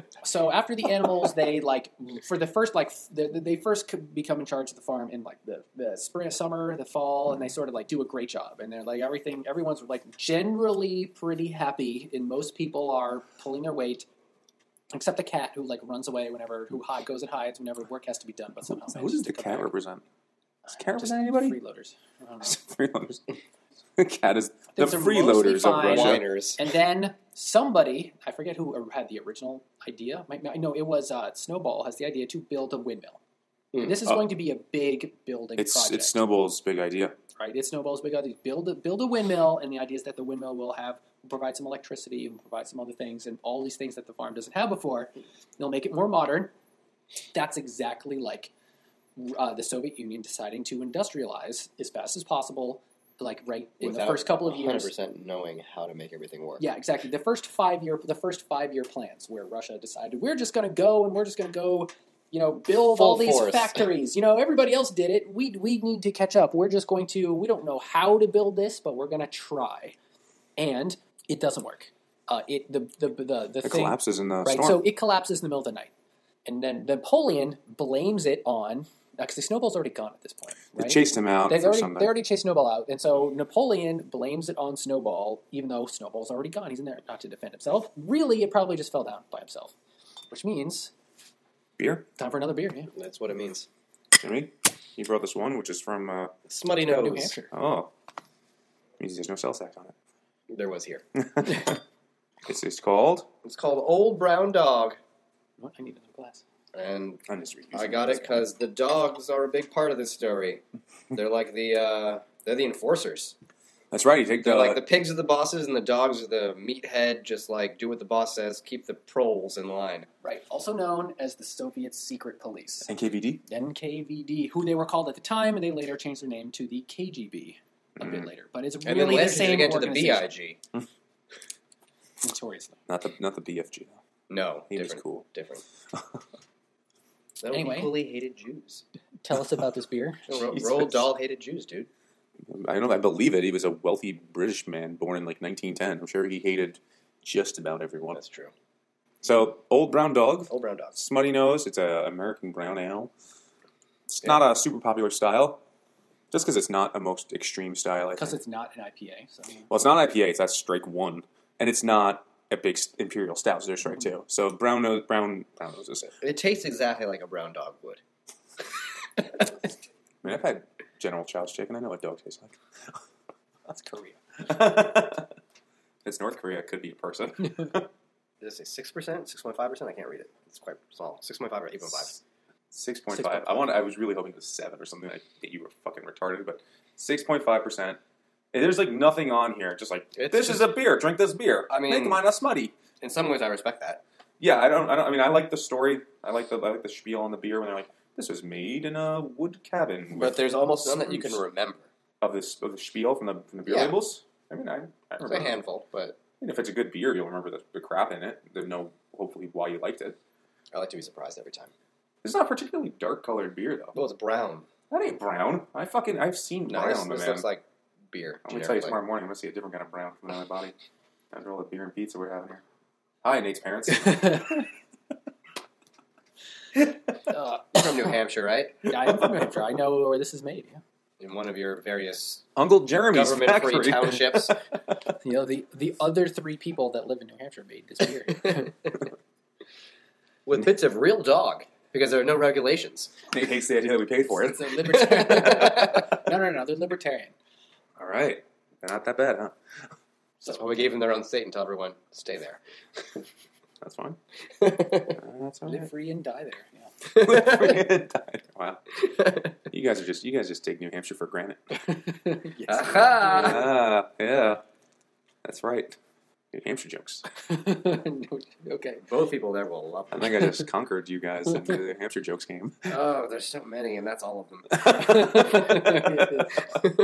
Speaker 1: So after the animals, they like for the first like f- they, they first c- become in charge of the farm in like the, the spring, summer, the fall, and they sort of like do a great job. And they're like everything, everyone's like generally pretty happy, and most people are pulling their weight, except the cat who like runs away whenever who hide, goes and hides whenever work has to be done. But somehow
Speaker 2: Who
Speaker 1: manages
Speaker 2: does the
Speaker 1: to come
Speaker 2: cat
Speaker 1: back.
Speaker 2: represent? Does the cat
Speaker 1: Just
Speaker 2: represent anybody?
Speaker 1: Freeloaders. I don't know.
Speaker 2: Freeloaders. The cat is the
Speaker 1: Things are
Speaker 2: freeloaders of
Speaker 1: mostly fine.
Speaker 2: Russia.
Speaker 3: Whiners.
Speaker 1: And then somebody, I forget who had the original idea. Might- No, it was uh, Snowball has the idea to build a windmill.
Speaker 3: Hmm.
Speaker 1: And this is
Speaker 2: Oh.
Speaker 1: going to be a big building
Speaker 2: It's
Speaker 1: project.
Speaker 2: it's Snowball's big idea.
Speaker 1: Right? It's Snowball's big idea. Build a, build a windmill, and the idea is that the windmill will have provide some electricity and provide some other things and all these things that the farm doesn't have before. They'll make it more modern. That's exactly like uh, the Soviet Union deciding to industrialize as fast as possible, like right in
Speaker 3: Without
Speaker 1: the first couple of
Speaker 3: one hundred
Speaker 1: years.
Speaker 3: percent knowing how to make everything work.
Speaker 1: Yeah, exactly. The first five year the first five year plans where Russia decided we're just going to go and we're just going to go you know, build
Speaker 3: Full
Speaker 1: all these
Speaker 3: force.
Speaker 1: factories. You know, everybody else did it. We we need to catch up. We're just going to. We don't know how to build this, but we're going to try, and it doesn't work. Uh, it the the the, the
Speaker 2: It
Speaker 1: thing
Speaker 2: collapses in the
Speaker 1: right.
Speaker 2: storm.
Speaker 1: So it collapses in the middle of the night, and then Napoleon blames it on because the snowball's already gone at this point.
Speaker 2: They
Speaker 1: Right?
Speaker 2: chased him out
Speaker 1: They've
Speaker 2: for
Speaker 1: already,
Speaker 2: something.
Speaker 1: they already chased Snowball out, and so Napoleon blames it on Snowball, even though Snowball's already gone. He's in there not to defend himself. Really, it probably just fell down by himself, which means
Speaker 2: Beer?
Speaker 1: time for another beer. Yeah,
Speaker 3: That's what it means.
Speaker 2: Jimmy? You brought this one, which is from, uh,
Speaker 3: Smutty
Speaker 1: New
Speaker 3: nose.
Speaker 1: Hampshire.
Speaker 2: oh. Means there's no cell sack on
Speaker 3: There was here.
Speaker 2: it. it's, it's called...
Speaker 3: It's called Old Brown Dog,
Speaker 1: What? I need another glass.
Speaker 3: and
Speaker 2: I'm just reusing
Speaker 3: I got it because the dogs are a big part of this story. They're like the uh, they're the enforcers.
Speaker 2: That's right. You take the...
Speaker 3: They're like the pigs are the bosses, and the dogs are the meathead. Just like do what the boss says, keep the proles in line.
Speaker 1: Right, also known as the Soviet Secret Police,
Speaker 2: N K V D?
Speaker 1: N K V D, who they were called at the time, and they later changed their name to the K G B a bit
Speaker 2: Mm.
Speaker 1: later. But it's
Speaker 3: And
Speaker 1: really
Speaker 3: then
Speaker 1: the
Speaker 3: later
Speaker 1: same
Speaker 3: again to the
Speaker 1: organization.
Speaker 3: B I G.
Speaker 1: Notoriously.
Speaker 2: Not the not the B F G, though.
Speaker 3: No,
Speaker 2: He was
Speaker 3: different.
Speaker 2: cool.
Speaker 3: Different. That
Speaker 1: Anyway.
Speaker 3: equally hated Jews.
Speaker 1: Tell us about this beer.
Speaker 3: Ro-
Speaker 2: Jesus.
Speaker 3: Roald Dahl hated Jews, dude.
Speaker 2: I don't know. I believe it. He was a wealthy British man born in like nineteen ten. I'm sure he hated just about everyone.
Speaker 3: That's true.
Speaker 2: So, Old Brown Dog,
Speaker 3: Old Brown Dogs.
Speaker 2: Smutty Nose. It's a American brown ale. It's
Speaker 3: Yeah.
Speaker 2: not a super popular style, just because it's not a most extreme style. I
Speaker 1: Because
Speaker 2: think.
Speaker 1: it's not an I P A. So.
Speaker 2: Well, it's not I P A. It's that strike one, and it's not a big s- imperial stout. So there's strike two. So brown nose, brown brown noses.
Speaker 3: It tastes exactly like a brown dog would.
Speaker 2: I mean, I've had General Chow's chicken. I know what dog tastes like.
Speaker 1: That's Korea.
Speaker 2: It's North Korea. It could be a person.
Speaker 3: Does it say six percent? six point five percent? I can't read it. It's quite small. six point five or eight point five?
Speaker 2: Six point five. I want. I was really hoping it was seven or something. Like that you were fucking retarded, but six point five percent. There's like nothing on here. Just like
Speaker 3: It's
Speaker 2: this
Speaker 3: just-
Speaker 2: is a beer. Drink this beer.
Speaker 3: I mean-
Speaker 2: make mine a smutty.
Speaker 3: In some ways, I respect that.
Speaker 2: Yeah, I don't. I don't. I mean, I like the story. I like the. I like the spiel on the beer when they're like, "This was made in a wood cabin."
Speaker 3: But
Speaker 2: with
Speaker 3: there's almost none that you can
Speaker 2: spruce."
Speaker 3: remember.
Speaker 2: of this of the spiel from the from the beer
Speaker 3: Yeah.
Speaker 2: labels. I mean, I, I
Speaker 3: It's
Speaker 2: remember.
Speaker 3: a handful, but
Speaker 2: And if it's a good beer, you'll remember the, the crap in it. Then know hopefully why you liked it.
Speaker 3: I like to be surprised every time.
Speaker 2: It's not a particularly dark colored beer though.
Speaker 3: Well, it's brown.
Speaker 2: That ain't brown. I fucking I've seen
Speaker 3: No,
Speaker 2: brown,
Speaker 3: this,
Speaker 2: my
Speaker 3: this
Speaker 2: man.
Speaker 3: looks like beer.
Speaker 2: I'm gonna tell you
Speaker 3: generically.
Speaker 2: tomorrow morning. I'm gonna see a different kind of brown coming out of my body. After all the beer and pizza we're having here. Hi, Nate's parents.
Speaker 1: uh,
Speaker 3: You're from New Hampshire, right?
Speaker 1: I am from New Hampshire. I know where this is made. Yeah.
Speaker 3: In one of your various
Speaker 2: Uncle Jeremy's
Speaker 3: government-free
Speaker 2: factory.
Speaker 3: townships.
Speaker 1: You know, the, the other three people that live in New Hampshire made this beer.
Speaker 3: With bits of real dog, because there are no regulations.
Speaker 2: Nate hates the idea that we paid for it.
Speaker 1: It's a libertarian. no, no, no. They're libertarian.
Speaker 2: All right, they're not that bad, huh?
Speaker 3: That's why we gave them their own state and tell everyone, stay there.
Speaker 2: That's fine. Uh, that's all
Speaker 1: Live
Speaker 2: right.
Speaker 1: free and die there.
Speaker 2: Wow, you guys are just you guys just take New Hampshire for granted.
Speaker 1: Yeah. yes.
Speaker 3: Aha!
Speaker 2: Ah, yeah, that's right. New Hampshire jokes.
Speaker 1: Okay.
Speaker 3: Both people there will love
Speaker 2: I
Speaker 3: them.
Speaker 2: think I just conquered you guys in the New Hampshire jokes game.
Speaker 3: Oh, there's so many, and that's all of them.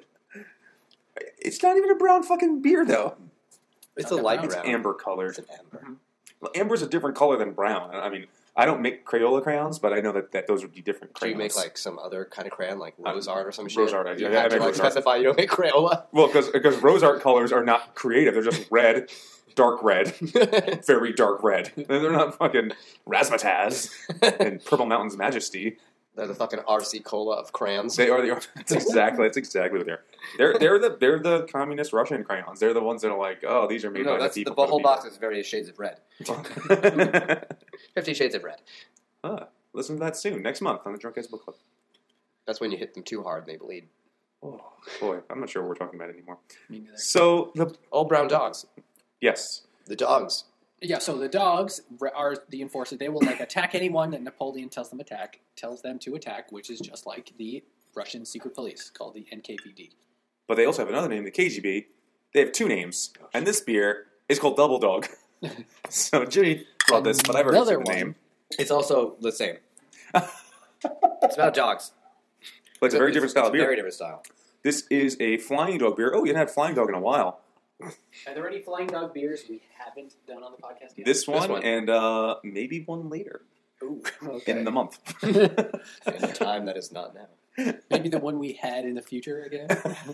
Speaker 2: It's not even a brown fucking beer though.
Speaker 3: It's
Speaker 1: Not
Speaker 3: a light
Speaker 1: brown.
Speaker 2: It's
Speaker 3: brown.
Speaker 2: amber colored.
Speaker 3: It's an amber.
Speaker 2: Well, amber's a different color than brown. I mean, I don't make Crayola crayons, but I know that, that those would be different
Speaker 3: Do
Speaker 2: crayons.
Speaker 3: you make like some other kind of crayon, like
Speaker 2: Uh,
Speaker 3: rose art or some shit?
Speaker 2: rose art, I-
Speaker 3: You
Speaker 2: yeah, I
Speaker 3: have to
Speaker 2: make
Speaker 3: like
Speaker 2: rose art.
Speaker 3: specify you don't make Crayola.
Speaker 2: Well, because because rose art colors are not creative. They're just red, dark red, very dark red. They're not fucking razzmatazz and Purple Mountain's Majesty.
Speaker 3: They're the fucking R C Cola of crayons.
Speaker 2: They are the. That's exactly. That's exactly what they're. They're they're the they're the communist Russian crayons. They're the ones that are like, oh, these are made
Speaker 3: no,
Speaker 2: by
Speaker 3: that's
Speaker 2: the
Speaker 3: the,
Speaker 2: people.
Speaker 3: whole
Speaker 2: for
Speaker 3: box is various shades of red.
Speaker 2: people.
Speaker 3: Fifty Shades of Red.
Speaker 2: Huh. Listen to that soon, next month on the Drunk Guys Book Club.
Speaker 3: That's when you hit them too hard and they bleed.
Speaker 2: Oh boy, I'm not sure what we're talking about anymore.
Speaker 1: Me neither.
Speaker 2: So the
Speaker 3: Old brown dogs.
Speaker 2: yes,
Speaker 3: The dogs.
Speaker 1: Yeah, so the dogs are the enforcers. They will like attack anyone that Napoleon tells them attack, tells them to attack, which is just like the Russian secret police called the N K V D.
Speaker 2: but they also have another name, the K G B. They have two names, and this beer is called Double Dog. So Jimmy brought this, but I've already
Speaker 1: Another
Speaker 2: said the
Speaker 1: one.
Speaker 2: name.
Speaker 3: It's also the same. It's about dogs.
Speaker 2: But it's a very different style
Speaker 3: it's
Speaker 2: of
Speaker 3: a
Speaker 2: beer.
Speaker 3: Very different style.
Speaker 2: This is a Flying Dog beer. Oh, we haven't had Flying Dog in a while.
Speaker 1: Are there any Flying Dog beers we haven't done on the podcast yet?
Speaker 2: This one,
Speaker 3: one.
Speaker 2: and uh, maybe one later.
Speaker 3: Ooh, okay.
Speaker 2: in the month.
Speaker 3: In a time that is not now.
Speaker 1: Maybe the one we had in the future again.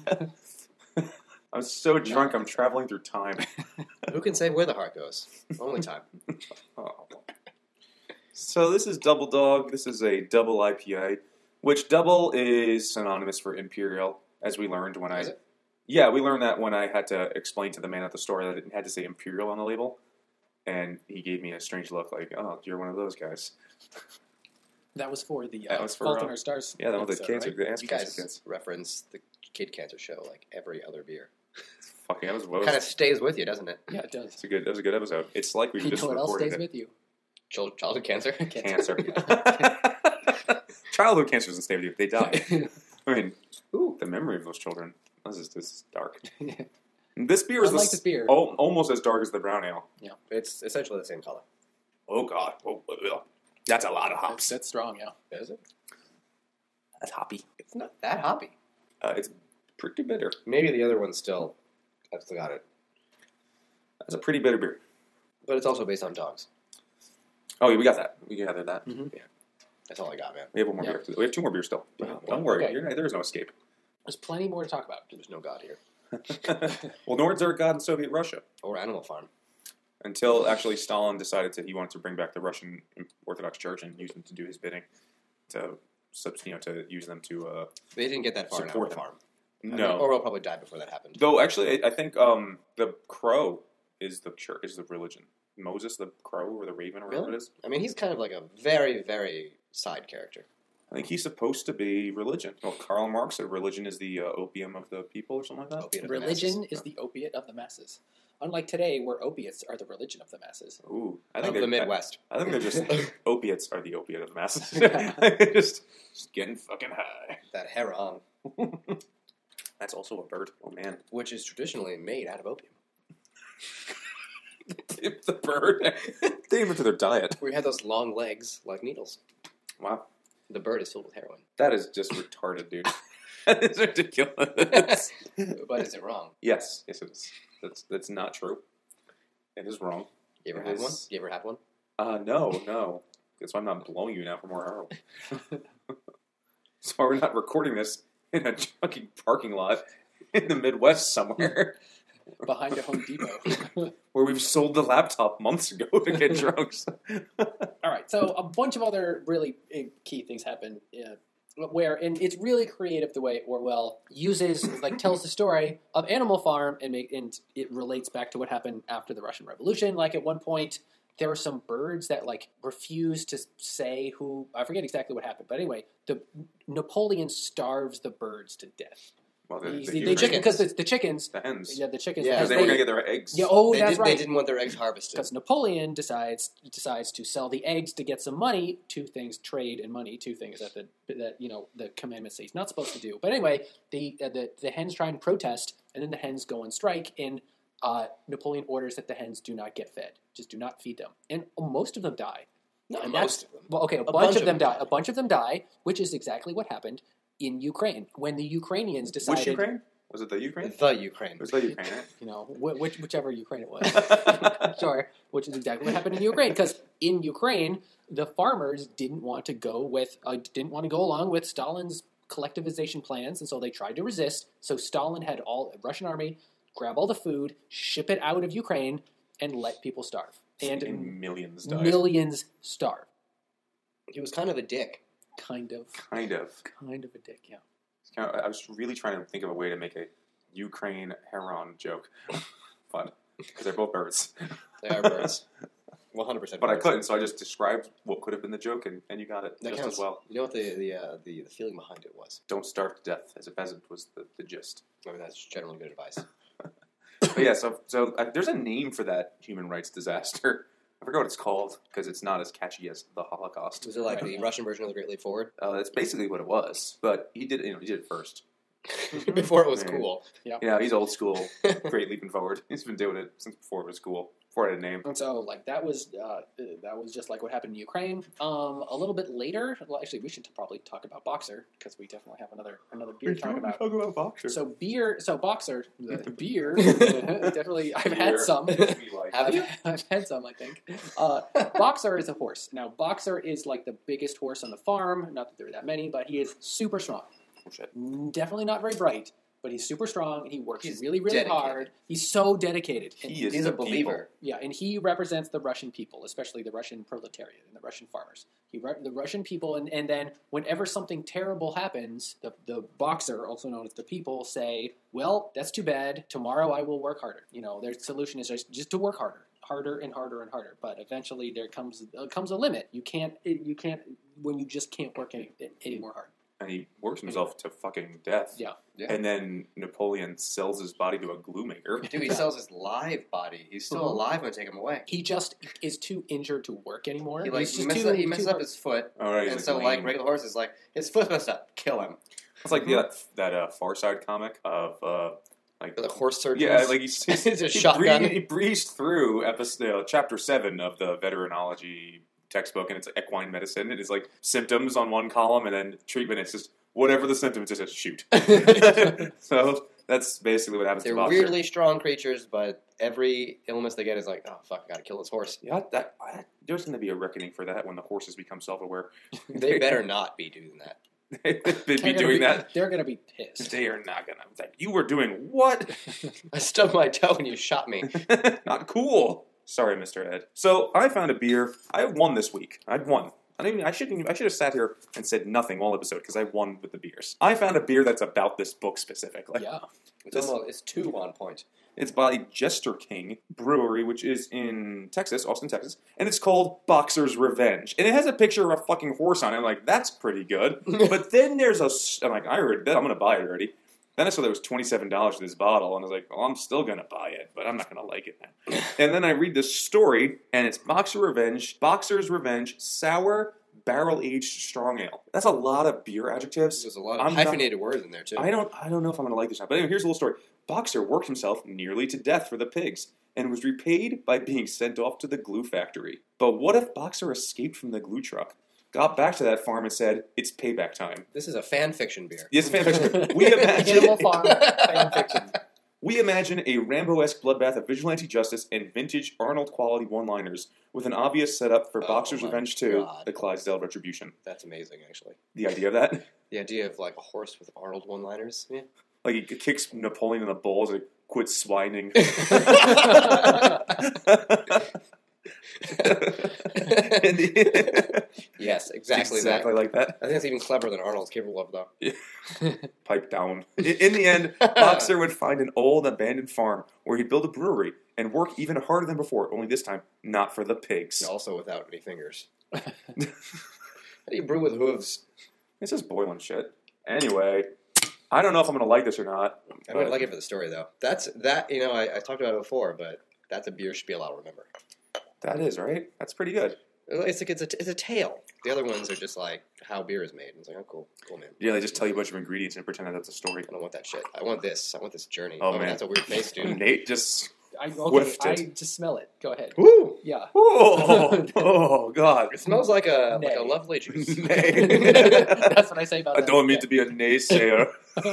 Speaker 2: I'm so drunk, I'm traveling through time.
Speaker 3: Who can say where the heart goes? Only time.
Speaker 2: Oh. So this is Double Dog. This is a double I P A, which double is synonymous for imperial, as we learned when
Speaker 3: Is
Speaker 2: I...
Speaker 3: it?
Speaker 2: Yeah, we learned that when I had to explain to the man at the store that it had to say imperial on the label. And he gave me a strange look like, oh, you're one of those guys.
Speaker 1: That was for the uh,
Speaker 2: That was for,
Speaker 1: Fault in
Speaker 2: uh,
Speaker 1: Our Stars.
Speaker 2: Yeah, that was the
Speaker 1: episode,
Speaker 2: cancer,
Speaker 1: right?
Speaker 2: the ass
Speaker 3: You
Speaker 2: cancer
Speaker 3: guys
Speaker 2: kids.
Speaker 3: reference the Kid Cancer show like every other beer.
Speaker 2: Fucking, that was, what was
Speaker 3: Kind of stays with you, doesn't it?
Speaker 1: Yeah, it does.
Speaker 2: It's a good. That was a good episode. It's like we
Speaker 1: You
Speaker 2: just
Speaker 1: know what else
Speaker 2: recorded
Speaker 1: stays
Speaker 2: it.
Speaker 1: with you?
Speaker 3: Child- Childhood cancer.
Speaker 2: Cancer. Childhood cancer doesn't stay with you. They die. I mean, ooh, the memory of those children. This is this is dark. This beer is
Speaker 1: Unlike
Speaker 2: the,
Speaker 1: this beer.
Speaker 2: al- almost as dark as the brown ale.
Speaker 3: It's essentially the same color.
Speaker 2: Oh god, oh, oh, oh. That's a lot of
Speaker 1: That's,
Speaker 2: hops.
Speaker 1: that's strong, yeah.
Speaker 3: Is it?
Speaker 2: That's hoppy.
Speaker 3: It's not that hoppy.
Speaker 2: Uh, it's pretty bitter.
Speaker 3: Maybe the other one's still. I've still got it.
Speaker 2: That's a pretty bitter beer.
Speaker 3: But it's also based on dogs.
Speaker 2: Oh, yeah, we got that. We gathered that.
Speaker 3: That's all I got, man.
Speaker 2: We have one more
Speaker 1: Yeah.
Speaker 2: beer. We have two more beers still.
Speaker 3: Wow.
Speaker 2: Don't worry.
Speaker 1: Okay.
Speaker 2: You're not, there's no escape.
Speaker 1: There's plenty more to talk about.
Speaker 3: There's no God here.
Speaker 2: Well, Nords are a god in Soviet Russia.
Speaker 3: Or Animal Farm.
Speaker 2: Until actually Stalin decided that he wanted to bring back the Russian Orthodox Church and use them to do his bidding, to subs- you know to use them to uh,
Speaker 3: They didn't get that far in
Speaker 2: Support
Speaker 3: Animal
Speaker 2: them.
Speaker 3: Farm.
Speaker 2: no.
Speaker 3: Orwell probably died before that happened.
Speaker 2: Though actually, I, I think um, the crow is the church is the religion. Moses the crow or the raven or whatever
Speaker 3: Really?
Speaker 2: it is.
Speaker 3: I mean, he's kind of like a very, very side character.
Speaker 2: I think he's supposed to be religion. Well, Karl Marx said religion is the uh, opium of the people or something like that.
Speaker 3: Opiate of the
Speaker 1: Religion
Speaker 3: masses.
Speaker 1: is the opiate of the masses. Unlike today, where opiates are the religion of the masses.
Speaker 2: Ooh, I
Speaker 3: Of
Speaker 2: think
Speaker 3: the
Speaker 2: they're-
Speaker 3: Midwest.
Speaker 2: I, I think they're just opiates are the opiate of the masses.
Speaker 1: Yeah.
Speaker 2: just, just getting fucking high.
Speaker 3: That heron,
Speaker 2: That's also a bird. Oh man,
Speaker 3: which is traditionally made out of opium.
Speaker 2: the bird. They even to their diet.
Speaker 3: We had those long legs like needles.
Speaker 2: Wow,
Speaker 3: The bird is filled with heroin.
Speaker 2: that is just retarded, dude. That is ridiculous.
Speaker 3: But is it wrong?
Speaker 2: Yes, yes, it is. That's that's not true. It is wrong.
Speaker 3: You ever
Speaker 2: It
Speaker 3: had
Speaker 2: is-
Speaker 3: one? You ever had one?
Speaker 2: Uh, no, no. That's why I'm not blowing you now for more heroin. That's why we're not recording this in a fucking parking lot in the Midwest somewhere
Speaker 1: Behind a Home Depot.
Speaker 2: where we've sold the laptop months ago to get drugs.
Speaker 1: All right, so a bunch of other really uh, key things happen uh, where, and it's really creative the way Orwell uses, like, tells the story of Animal Farm, and make, and it relates back to what happened after the Russian Revolution. Like, at one point, there were some birds that, like, refused to say who, I forget exactly what happened, but anyway, the Napoleon starves the birds to death.
Speaker 2: Well, the,
Speaker 1: He's-
Speaker 2: the,
Speaker 1: they,
Speaker 2: Ukraine-
Speaker 1: just, because the, the chickens,
Speaker 2: the hens.
Speaker 1: yeah, the chickens,
Speaker 3: Yeah,
Speaker 2: Because
Speaker 1: as
Speaker 2: they
Speaker 1: they-
Speaker 2: were going to get their eggs.
Speaker 1: yeah, oh,
Speaker 3: they,
Speaker 1: that's
Speaker 3: did,
Speaker 1: right.
Speaker 3: they didn't want their eggs harvested.
Speaker 1: Because Napoleon decides decides to sell the eggs to get some money. Two things: trade and money. Two things that the that you know the commandment says he's not supposed to do. But anyway, the uh, the the hens try and protest, and then the hens go on strike. And uh, Napoleon orders that the hens do not get fed. Just do not feed them. And most of them die.
Speaker 3: Not
Speaker 1: And
Speaker 3: most
Speaker 1: that's-
Speaker 3: of them.
Speaker 1: Well, okay, a, bunch, of them die. A bunch of them die, which is exactly what happened in Ukraine when the Ukrainians decided.
Speaker 2: Which Ukraine? Was it the Ukraine?
Speaker 3: The Ukraine.
Speaker 2: It was the Ukraine, right?
Speaker 1: You know, wh- which, whichever Ukraine it was. Sure, which is exactly what happened in Ukraine. Because in Ukraine, the farmers didn't want to go with, uh, didn't want to go along with Stalin's collectivization plans, and so they tried to resist. So Stalin had all Russian army grab all the food, ship it out of Ukraine, and let people starve. And,
Speaker 2: And millions died.
Speaker 1: millions starve.
Speaker 3: He was kind of a dick.
Speaker 1: Kind of,
Speaker 2: Kind of.
Speaker 1: kind of a dick. Yeah.
Speaker 2: Kind of- I was really trying to think of a way to make a Ukraine heron joke. Fun. Because they're both birds.
Speaker 3: They are birds. one hundred percent
Speaker 2: But I
Speaker 3: birds.
Speaker 2: couldn't, so I just described what could have been the joke, and, and you got it
Speaker 3: That
Speaker 2: just
Speaker 3: counts.
Speaker 2: as well.
Speaker 3: You know what the the, uh, the the feeling behind it was?
Speaker 2: Don't starve to death as a peasant was the, the gist.
Speaker 3: I mean, that's generally good advice.
Speaker 2: But yeah, so so uh, there's a name for that human rights disaster. I forgot what it's called because it's not as catchy as the Holocaust.
Speaker 3: Was it like
Speaker 1: Right.
Speaker 3: the Russian version of the Great Leap Forward?
Speaker 2: Uh, that's basically what it was. But he did, you know, he did it first.
Speaker 3: Before it was
Speaker 2: Man.
Speaker 3: cool.
Speaker 2: Yeah, he's old school. Great leaping forward. He's been doing it since before it was cool. Before I had a name.
Speaker 1: And so, like that was uh, that was just like what happened in Ukraine. Um, a little bit later, well, actually, we should probably talk about Boxer because we definitely have another another beer to talk about.
Speaker 2: Talk about Boxer.
Speaker 1: So beer, so Boxer, the beer, definitely. I've had
Speaker 2: Beer.
Speaker 1: some.
Speaker 3: Have you?
Speaker 1: I've had some, I think. Uh, Boxer is a horse. Now, Boxer is like the biggest horse on the farm. Not that there are that many, but he is super strong.
Speaker 2: Bullshit.
Speaker 1: Definitely not very bright, but he's super strong and he works
Speaker 3: He's
Speaker 1: really, really
Speaker 3: dedicated.
Speaker 1: hard. He's so dedicated. And
Speaker 2: He is
Speaker 3: He's
Speaker 2: the
Speaker 3: a believer.
Speaker 2: people.
Speaker 1: yeah, and he represents the Russian people, especially the Russian proletariat and the Russian farmers. He re- the Russian people, and, and then whenever something terrible happens, the the Boxer, also known as the people, say, "Well, that's too bad. Tomorrow I will work harder." You know, their solution is just, just to work harder, harder and harder and harder. But eventually, there comes uh, comes a limit. You can't you can't when you just can't work any, any more hard.
Speaker 2: And he works himself to fucking death.
Speaker 1: Yeah.
Speaker 3: Yeah.
Speaker 2: And then Napoleon sells his body to a glue maker.
Speaker 3: Dude, he sells his live body. He's still
Speaker 1: Mhm.
Speaker 3: alive when they take him away.
Speaker 1: He just is too injured to work anymore.
Speaker 3: He like
Speaker 1: He's
Speaker 3: he
Speaker 1: just
Speaker 3: messes,
Speaker 1: too-
Speaker 3: up, he messes
Speaker 1: too
Speaker 3: up his foot,
Speaker 2: All right, he's
Speaker 3: and so
Speaker 2: lame.
Speaker 3: like regular horses, like his foot's messed up, kill him.
Speaker 2: It's like that that uh, Far Side comic of uh, like
Speaker 3: The horse surgeons.
Speaker 2: yeah, like he's, he's
Speaker 3: It's a
Speaker 2: he
Speaker 3: shotgun.
Speaker 2: Breezed, he breezed through episode uh, chapter seven of the veterinology textbook, and it's equine medicine. It is like symptoms on one column, and then treatment. It's just whatever the symptoms, just says shoot. So that's basically what happens
Speaker 3: They're
Speaker 2: to Boxer.
Speaker 3: weirdly strong creatures, but every illness they get is like, oh fuck, I gotta kill this horse.
Speaker 2: Yeah, that I, there's going to be a reckoning for that when the horses become self-aware.
Speaker 3: They better not be doing that.
Speaker 2: They'd be
Speaker 1: They're gonna
Speaker 2: doing that.
Speaker 1: They're going to be pissed.
Speaker 2: They are not going to. Like, you were doing what?
Speaker 3: I stubbed my toe and you shot me.
Speaker 2: Not cool. Sorry, Mister Ed. So I found a beer. I won this week. I won. I didn't. Even, I shouldn't. Even, I should have sat here and said nothing all episode because I won with the beers. I found a beer that's about this book specifically.
Speaker 1: Yeah.
Speaker 3: It's
Speaker 2: This-
Speaker 3: almost it's two on point.
Speaker 2: It's by Jester King Brewery, which is in Texas, Austin, Texas, and it's called Boxer's Revenge. And it has a picture of a fucking horse on it. I'm like, that's pretty good. But then there's a. s- I'm like, I already bet I'm going to buy it already. Then I saw there was twenty-seven dollars for this bottle, and I was like, well, I'm still going to buy it, but I'm not going to like it now. And then I read this story, and it's Boxer Revenge, Boxer's Revenge, Sour Barrel-Aged Strong Ale. That's a lot of beer adjectives.
Speaker 3: There's a lot of
Speaker 2: I'm not-
Speaker 3: hyphenated words in there too.
Speaker 2: I don't I don't know if I'm going to like this now. But anyway, here's a little story. Boxer worked himself nearly to death for the pigs and was repaid by being sent off to the glue factory. But what if Boxer escaped from the glue truck, got back to that farm and said, it's payback time?
Speaker 3: This is a fan fiction beer.
Speaker 2: Yes, fan fiction. We imagine,
Speaker 1: Animal Farm fan fiction.
Speaker 2: we imagine a Rambo-esque bloodbath of vigilante justice and vintage Arnold quality one-liners with an obvious setup for
Speaker 3: Oh
Speaker 2: Boxer's
Speaker 3: my
Speaker 2: Revenge two,
Speaker 3: God.
Speaker 2: the Clydesdale Retribution.
Speaker 3: That's amazing, actually.
Speaker 2: The idea of that?
Speaker 3: The idea of like a horse with Arnold one-liners. Yeah.
Speaker 2: Like he kicks Napoleon in the balls and quits swining. And the-
Speaker 3: Yes, exactly,
Speaker 2: exactly
Speaker 3: that.
Speaker 2: like that.
Speaker 3: I think that's even cleverer than Arnold's capable of, though.
Speaker 2: Pipe down. In, in the end, Boxer would find an old abandoned farm where he'd build a brewery and work even harder than before, only this time not for the pigs.
Speaker 3: Also without any fingers. How do you brew with hooves?
Speaker 2: It's just boiling shit. Anyway, I don't know if I'm going to like this or not.
Speaker 3: I might
Speaker 2: but
Speaker 3: like it for the story, though. That's, that, you know, I, I talked about it before, but that's a beer spiel I'll remember.
Speaker 2: That is, right? That's pretty good.
Speaker 3: It's like, it's a, it's a tale. The other ones are just like how beer is made. And it's like, oh, cool, cool, man.
Speaker 2: Yeah, they just tell you a bunch of ingredients and pretend that that's a story.
Speaker 3: I don't want that shit. I want this. I want this journey.
Speaker 2: Oh, man.
Speaker 3: That's a weird face, dude.
Speaker 2: Nate just...
Speaker 1: I, okay,
Speaker 2: Whiffed
Speaker 1: I
Speaker 2: it.
Speaker 1: just smell it. Go ahead.
Speaker 3: Woo!
Speaker 1: Yeah.
Speaker 2: Oh, oh God.
Speaker 3: It smells like a like a
Speaker 1: Nay.
Speaker 3: lovely juice.
Speaker 2: Nay.
Speaker 1: That's what I say about
Speaker 2: I
Speaker 1: that.
Speaker 2: don't mean
Speaker 1: Yeah.
Speaker 2: to be a naysayer.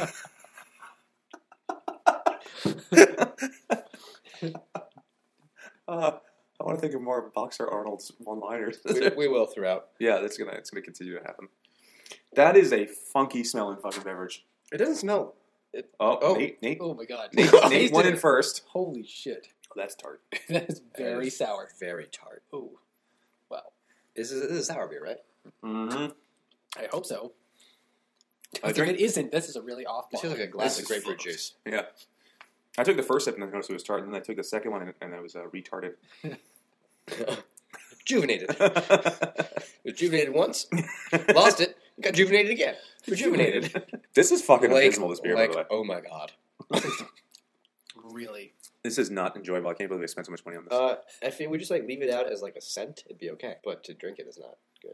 Speaker 2: uh, I want to think of more of Boxer Arnold's one-liners.
Speaker 3: we, we will throughout.
Speaker 2: Yeah, that's gonna it's gonna continue to happen. That is a funky smelling fucking beverage.
Speaker 3: It doesn't smell.
Speaker 2: Oh,
Speaker 3: Oh.
Speaker 2: Nate, Nate,
Speaker 1: Oh my god.
Speaker 2: Nate,
Speaker 3: He's
Speaker 2: Nate went
Speaker 3: doing
Speaker 2: in
Speaker 3: it.
Speaker 2: first.
Speaker 1: Holy shit.
Speaker 2: Oh, that's tart.
Speaker 1: That is very
Speaker 3: That is
Speaker 1: sour.
Speaker 3: Very tart.
Speaker 1: Oh. Wow.
Speaker 3: This is, this is sour beer, right?
Speaker 2: Mm-hmm.
Speaker 1: I hope so.
Speaker 2: I
Speaker 1: If
Speaker 2: drink.
Speaker 1: it isn't, this is a really off
Speaker 3: This
Speaker 1: bar.
Speaker 3: feels like a glass
Speaker 2: This
Speaker 3: of
Speaker 2: is
Speaker 3: grapefruit
Speaker 2: fucked.
Speaker 3: juice.
Speaker 2: Yeah. I took the first sip and I noticed it was tart, and then I took the second one and, and I was uh, retarded.
Speaker 3: Rejuvenated. Rejuvenated once, lost it, got rejuvenated again. Rejuvenated.
Speaker 2: This is fucking
Speaker 3: Like,
Speaker 2: abysmal, this beer,
Speaker 3: like,
Speaker 2: by the way.
Speaker 3: oh my god.
Speaker 1: Really.
Speaker 2: This is not enjoyable. I can't believe they spent so much money on this.
Speaker 3: Uh, if we just like leave it out as like a scent, it'd be okay. But to drink it is not good.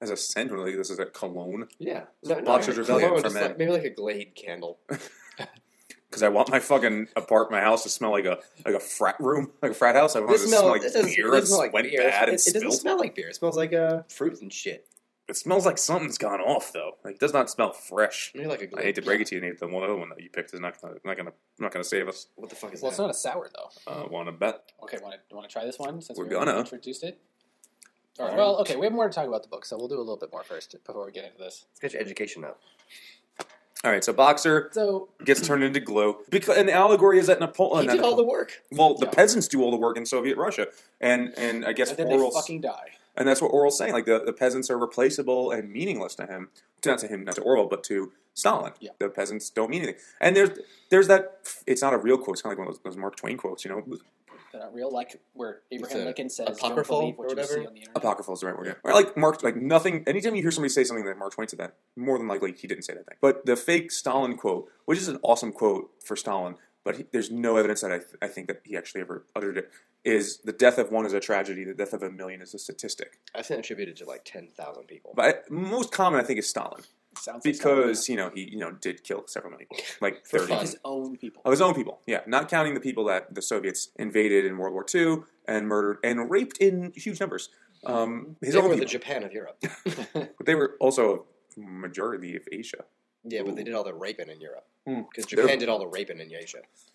Speaker 2: as a scent, or like this is a cologne.
Speaker 3: Yeah. No, no,
Speaker 2: Boxers
Speaker 3: like,
Speaker 2: Rebellion
Speaker 3: cologne,
Speaker 2: for
Speaker 3: just
Speaker 2: men.
Speaker 3: like, maybe like a Glade candle.
Speaker 2: Because I want my fucking apart, my house to smell like a like a frat room, like a frat house. I want it to smell like
Speaker 3: it doesn't,
Speaker 2: beer
Speaker 3: it
Speaker 2: and
Speaker 3: doesn't smell like
Speaker 2: went
Speaker 3: beer.
Speaker 2: bad
Speaker 3: it,
Speaker 2: and
Speaker 3: it doesn't
Speaker 2: spilled.
Speaker 3: smell like beer. It smells like uh, fruit and shit.
Speaker 2: It smells like something's gone off though. Like it does not smell fresh.
Speaker 3: Maybe like a Glade.
Speaker 2: I hate to break it to you, Nate. The one other one that you picked is not gonna not gonna not gonna save us.
Speaker 3: What the fuck is
Speaker 1: Well, it's
Speaker 3: that?
Speaker 1: not a sour though.
Speaker 2: Uh, want to bet?
Speaker 1: Okay, want to want to try this one since
Speaker 2: We're
Speaker 1: we
Speaker 2: gonna.
Speaker 1: introduced it. All right.
Speaker 2: Alright.
Speaker 1: Well, okay, we have more to talk about the book, so we'll do a little bit more first before we get into this.
Speaker 3: Let's get your education up.
Speaker 2: All right, so Boxer
Speaker 1: So
Speaker 2: gets turned into glue because, and the allegory is that Napoleon.
Speaker 3: He did all the work.
Speaker 2: Well, the
Speaker 1: Yeah.
Speaker 2: peasants do all the work in Soviet Russia, and and I guess
Speaker 1: and then they
Speaker 2: Orwell's,
Speaker 1: fucking die.
Speaker 2: and that's what Orwell's saying. Like the, the peasants are replaceable and meaningless to him, not to him, not to Orwell, but to Stalin.
Speaker 1: Yeah.
Speaker 2: The peasants don't mean anything. And there's there's that. It's not a real quote. It's kind of like one of those, those Mark Twain quotes, you know.
Speaker 1: They're not real, like where Abraham
Speaker 3: It's a
Speaker 1: Lincoln says,
Speaker 3: apocryphal
Speaker 1: "Don't believe what
Speaker 3: or
Speaker 1: you
Speaker 3: whatever?
Speaker 1: see on the internet."
Speaker 2: Apocryphal is the right word. Yeah. Or like Mark, like nothing. Anytime you hear somebody say something that Mark Twain said, that more than likely he didn't say that thing. But the fake Stalin quote, which is an awesome quote for Stalin, but he, there's no evidence that I, th- I think that he actually ever uttered it. Is the death of one is a tragedy, the death of a million is a statistic.
Speaker 3: I've seen it attributed to like ten thousand people.
Speaker 2: But I, most common, I think, is Stalin
Speaker 1: Sounds like Stalin,
Speaker 2: because you know he you know did kill several million, people, like
Speaker 3: For
Speaker 2: thirty
Speaker 1: yeah.
Speaker 3: fun.
Speaker 1: his own people.
Speaker 2: of his own people. Yeah, not counting the people that the Soviets invaded in World War Two and murdered and raped in huge numbers. Um, his
Speaker 3: They
Speaker 2: own
Speaker 3: were the
Speaker 2: people.
Speaker 3: Japan of Europe.
Speaker 2: But they were also a majority of Asia.
Speaker 3: Yeah, but they did all the raping in Europe.
Speaker 2: Hmm.
Speaker 3: Because Japan did all the raping in Asia.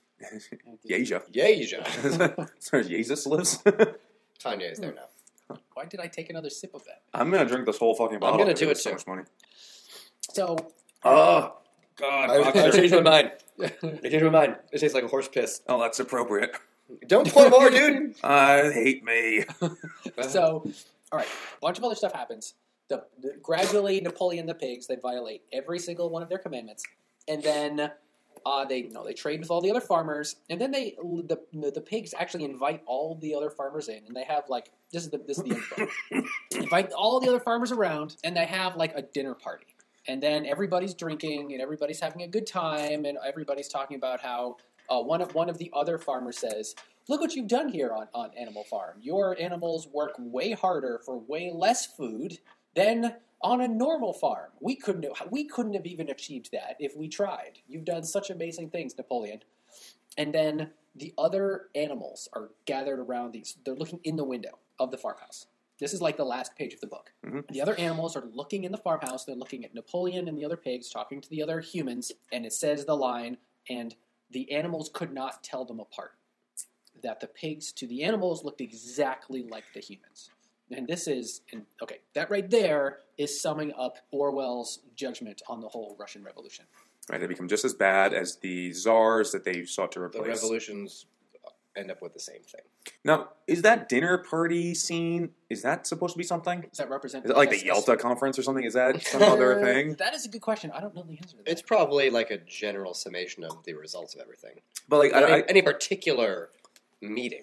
Speaker 2: Asia.
Speaker 3: Asia.
Speaker 2: That's where Jesus lives.
Speaker 3: Kanye is there now.
Speaker 1: Why did I take another sip of that?
Speaker 2: I'm gonna drink this whole fucking bottle.
Speaker 3: gonna
Speaker 2: because
Speaker 3: do it
Speaker 2: it's so
Speaker 3: too.
Speaker 2: much money.
Speaker 1: So,
Speaker 2: Oh God!
Speaker 3: I, I
Speaker 2: Boxer.
Speaker 3: changed my mind. I changed my mind. It tastes like a horse piss.
Speaker 2: Oh, that's appropriate.
Speaker 3: Don't pour more, dude.
Speaker 2: I hate me.
Speaker 1: so, all right, a bunch of other stuff happens. The, the gradually Napoleon the pigs, they violate every single one of their commandments, and then uh, they you know they trade with all the other farmers, and then they the the pigs actually invite all the other farmers in, and they have like this is the this is the info. invite all the other farmers around, and they have like a dinner party, and then everybody's drinking and everybody's having a good time, and everybody's talking about how uh, one of one of the other farmers says, "Look what you've done here on, on Animal Farm. Your animals work way harder for way less food than on a normal farm. We couldn't have, we couldn't have even achieved that if we tried. You've done such amazing things, Napoleon." And then the other animals are gathered around these. They're looking in the window of the farmhouse. This is like the last page of the book.
Speaker 2: Mhm.
Speaker 1: The other animals are looking in the farmhouse. They're looking at Napoleon and the other pigs, talking to the other humans, and it says the line, and the animals could not tell them apart. That the pigs to the animals looked exactly like the humans. And this is, and okay, that right there is summing up Orwell's judgment on the whole Russian Revolution.
Speaker 2: Right, they become just as bad as the czars that they sought to
Speaker 3: The
Speaker 2: replace.
Speaker 3: revolutions end up with the same thing.
Speaker 2: Now, is that dinner party scene? Is that supposed to be something?
Speaker 1: Does that represent?
Speaker 2: Is it like the
Speaker 1: that's-
Speaker 2: Yalta conference or something? Is that some other
Speaker 1: Uh,
Speaker 2: thing?
Speaker 1: That is a good question. I don't know the answer to that.
Speaker 3: It's probably like a general summation of the results of everything.
Speaker 2: But like,
Speaker 3: Any,
Speaker 2: I, I,
Speaker 3: any particular meeting.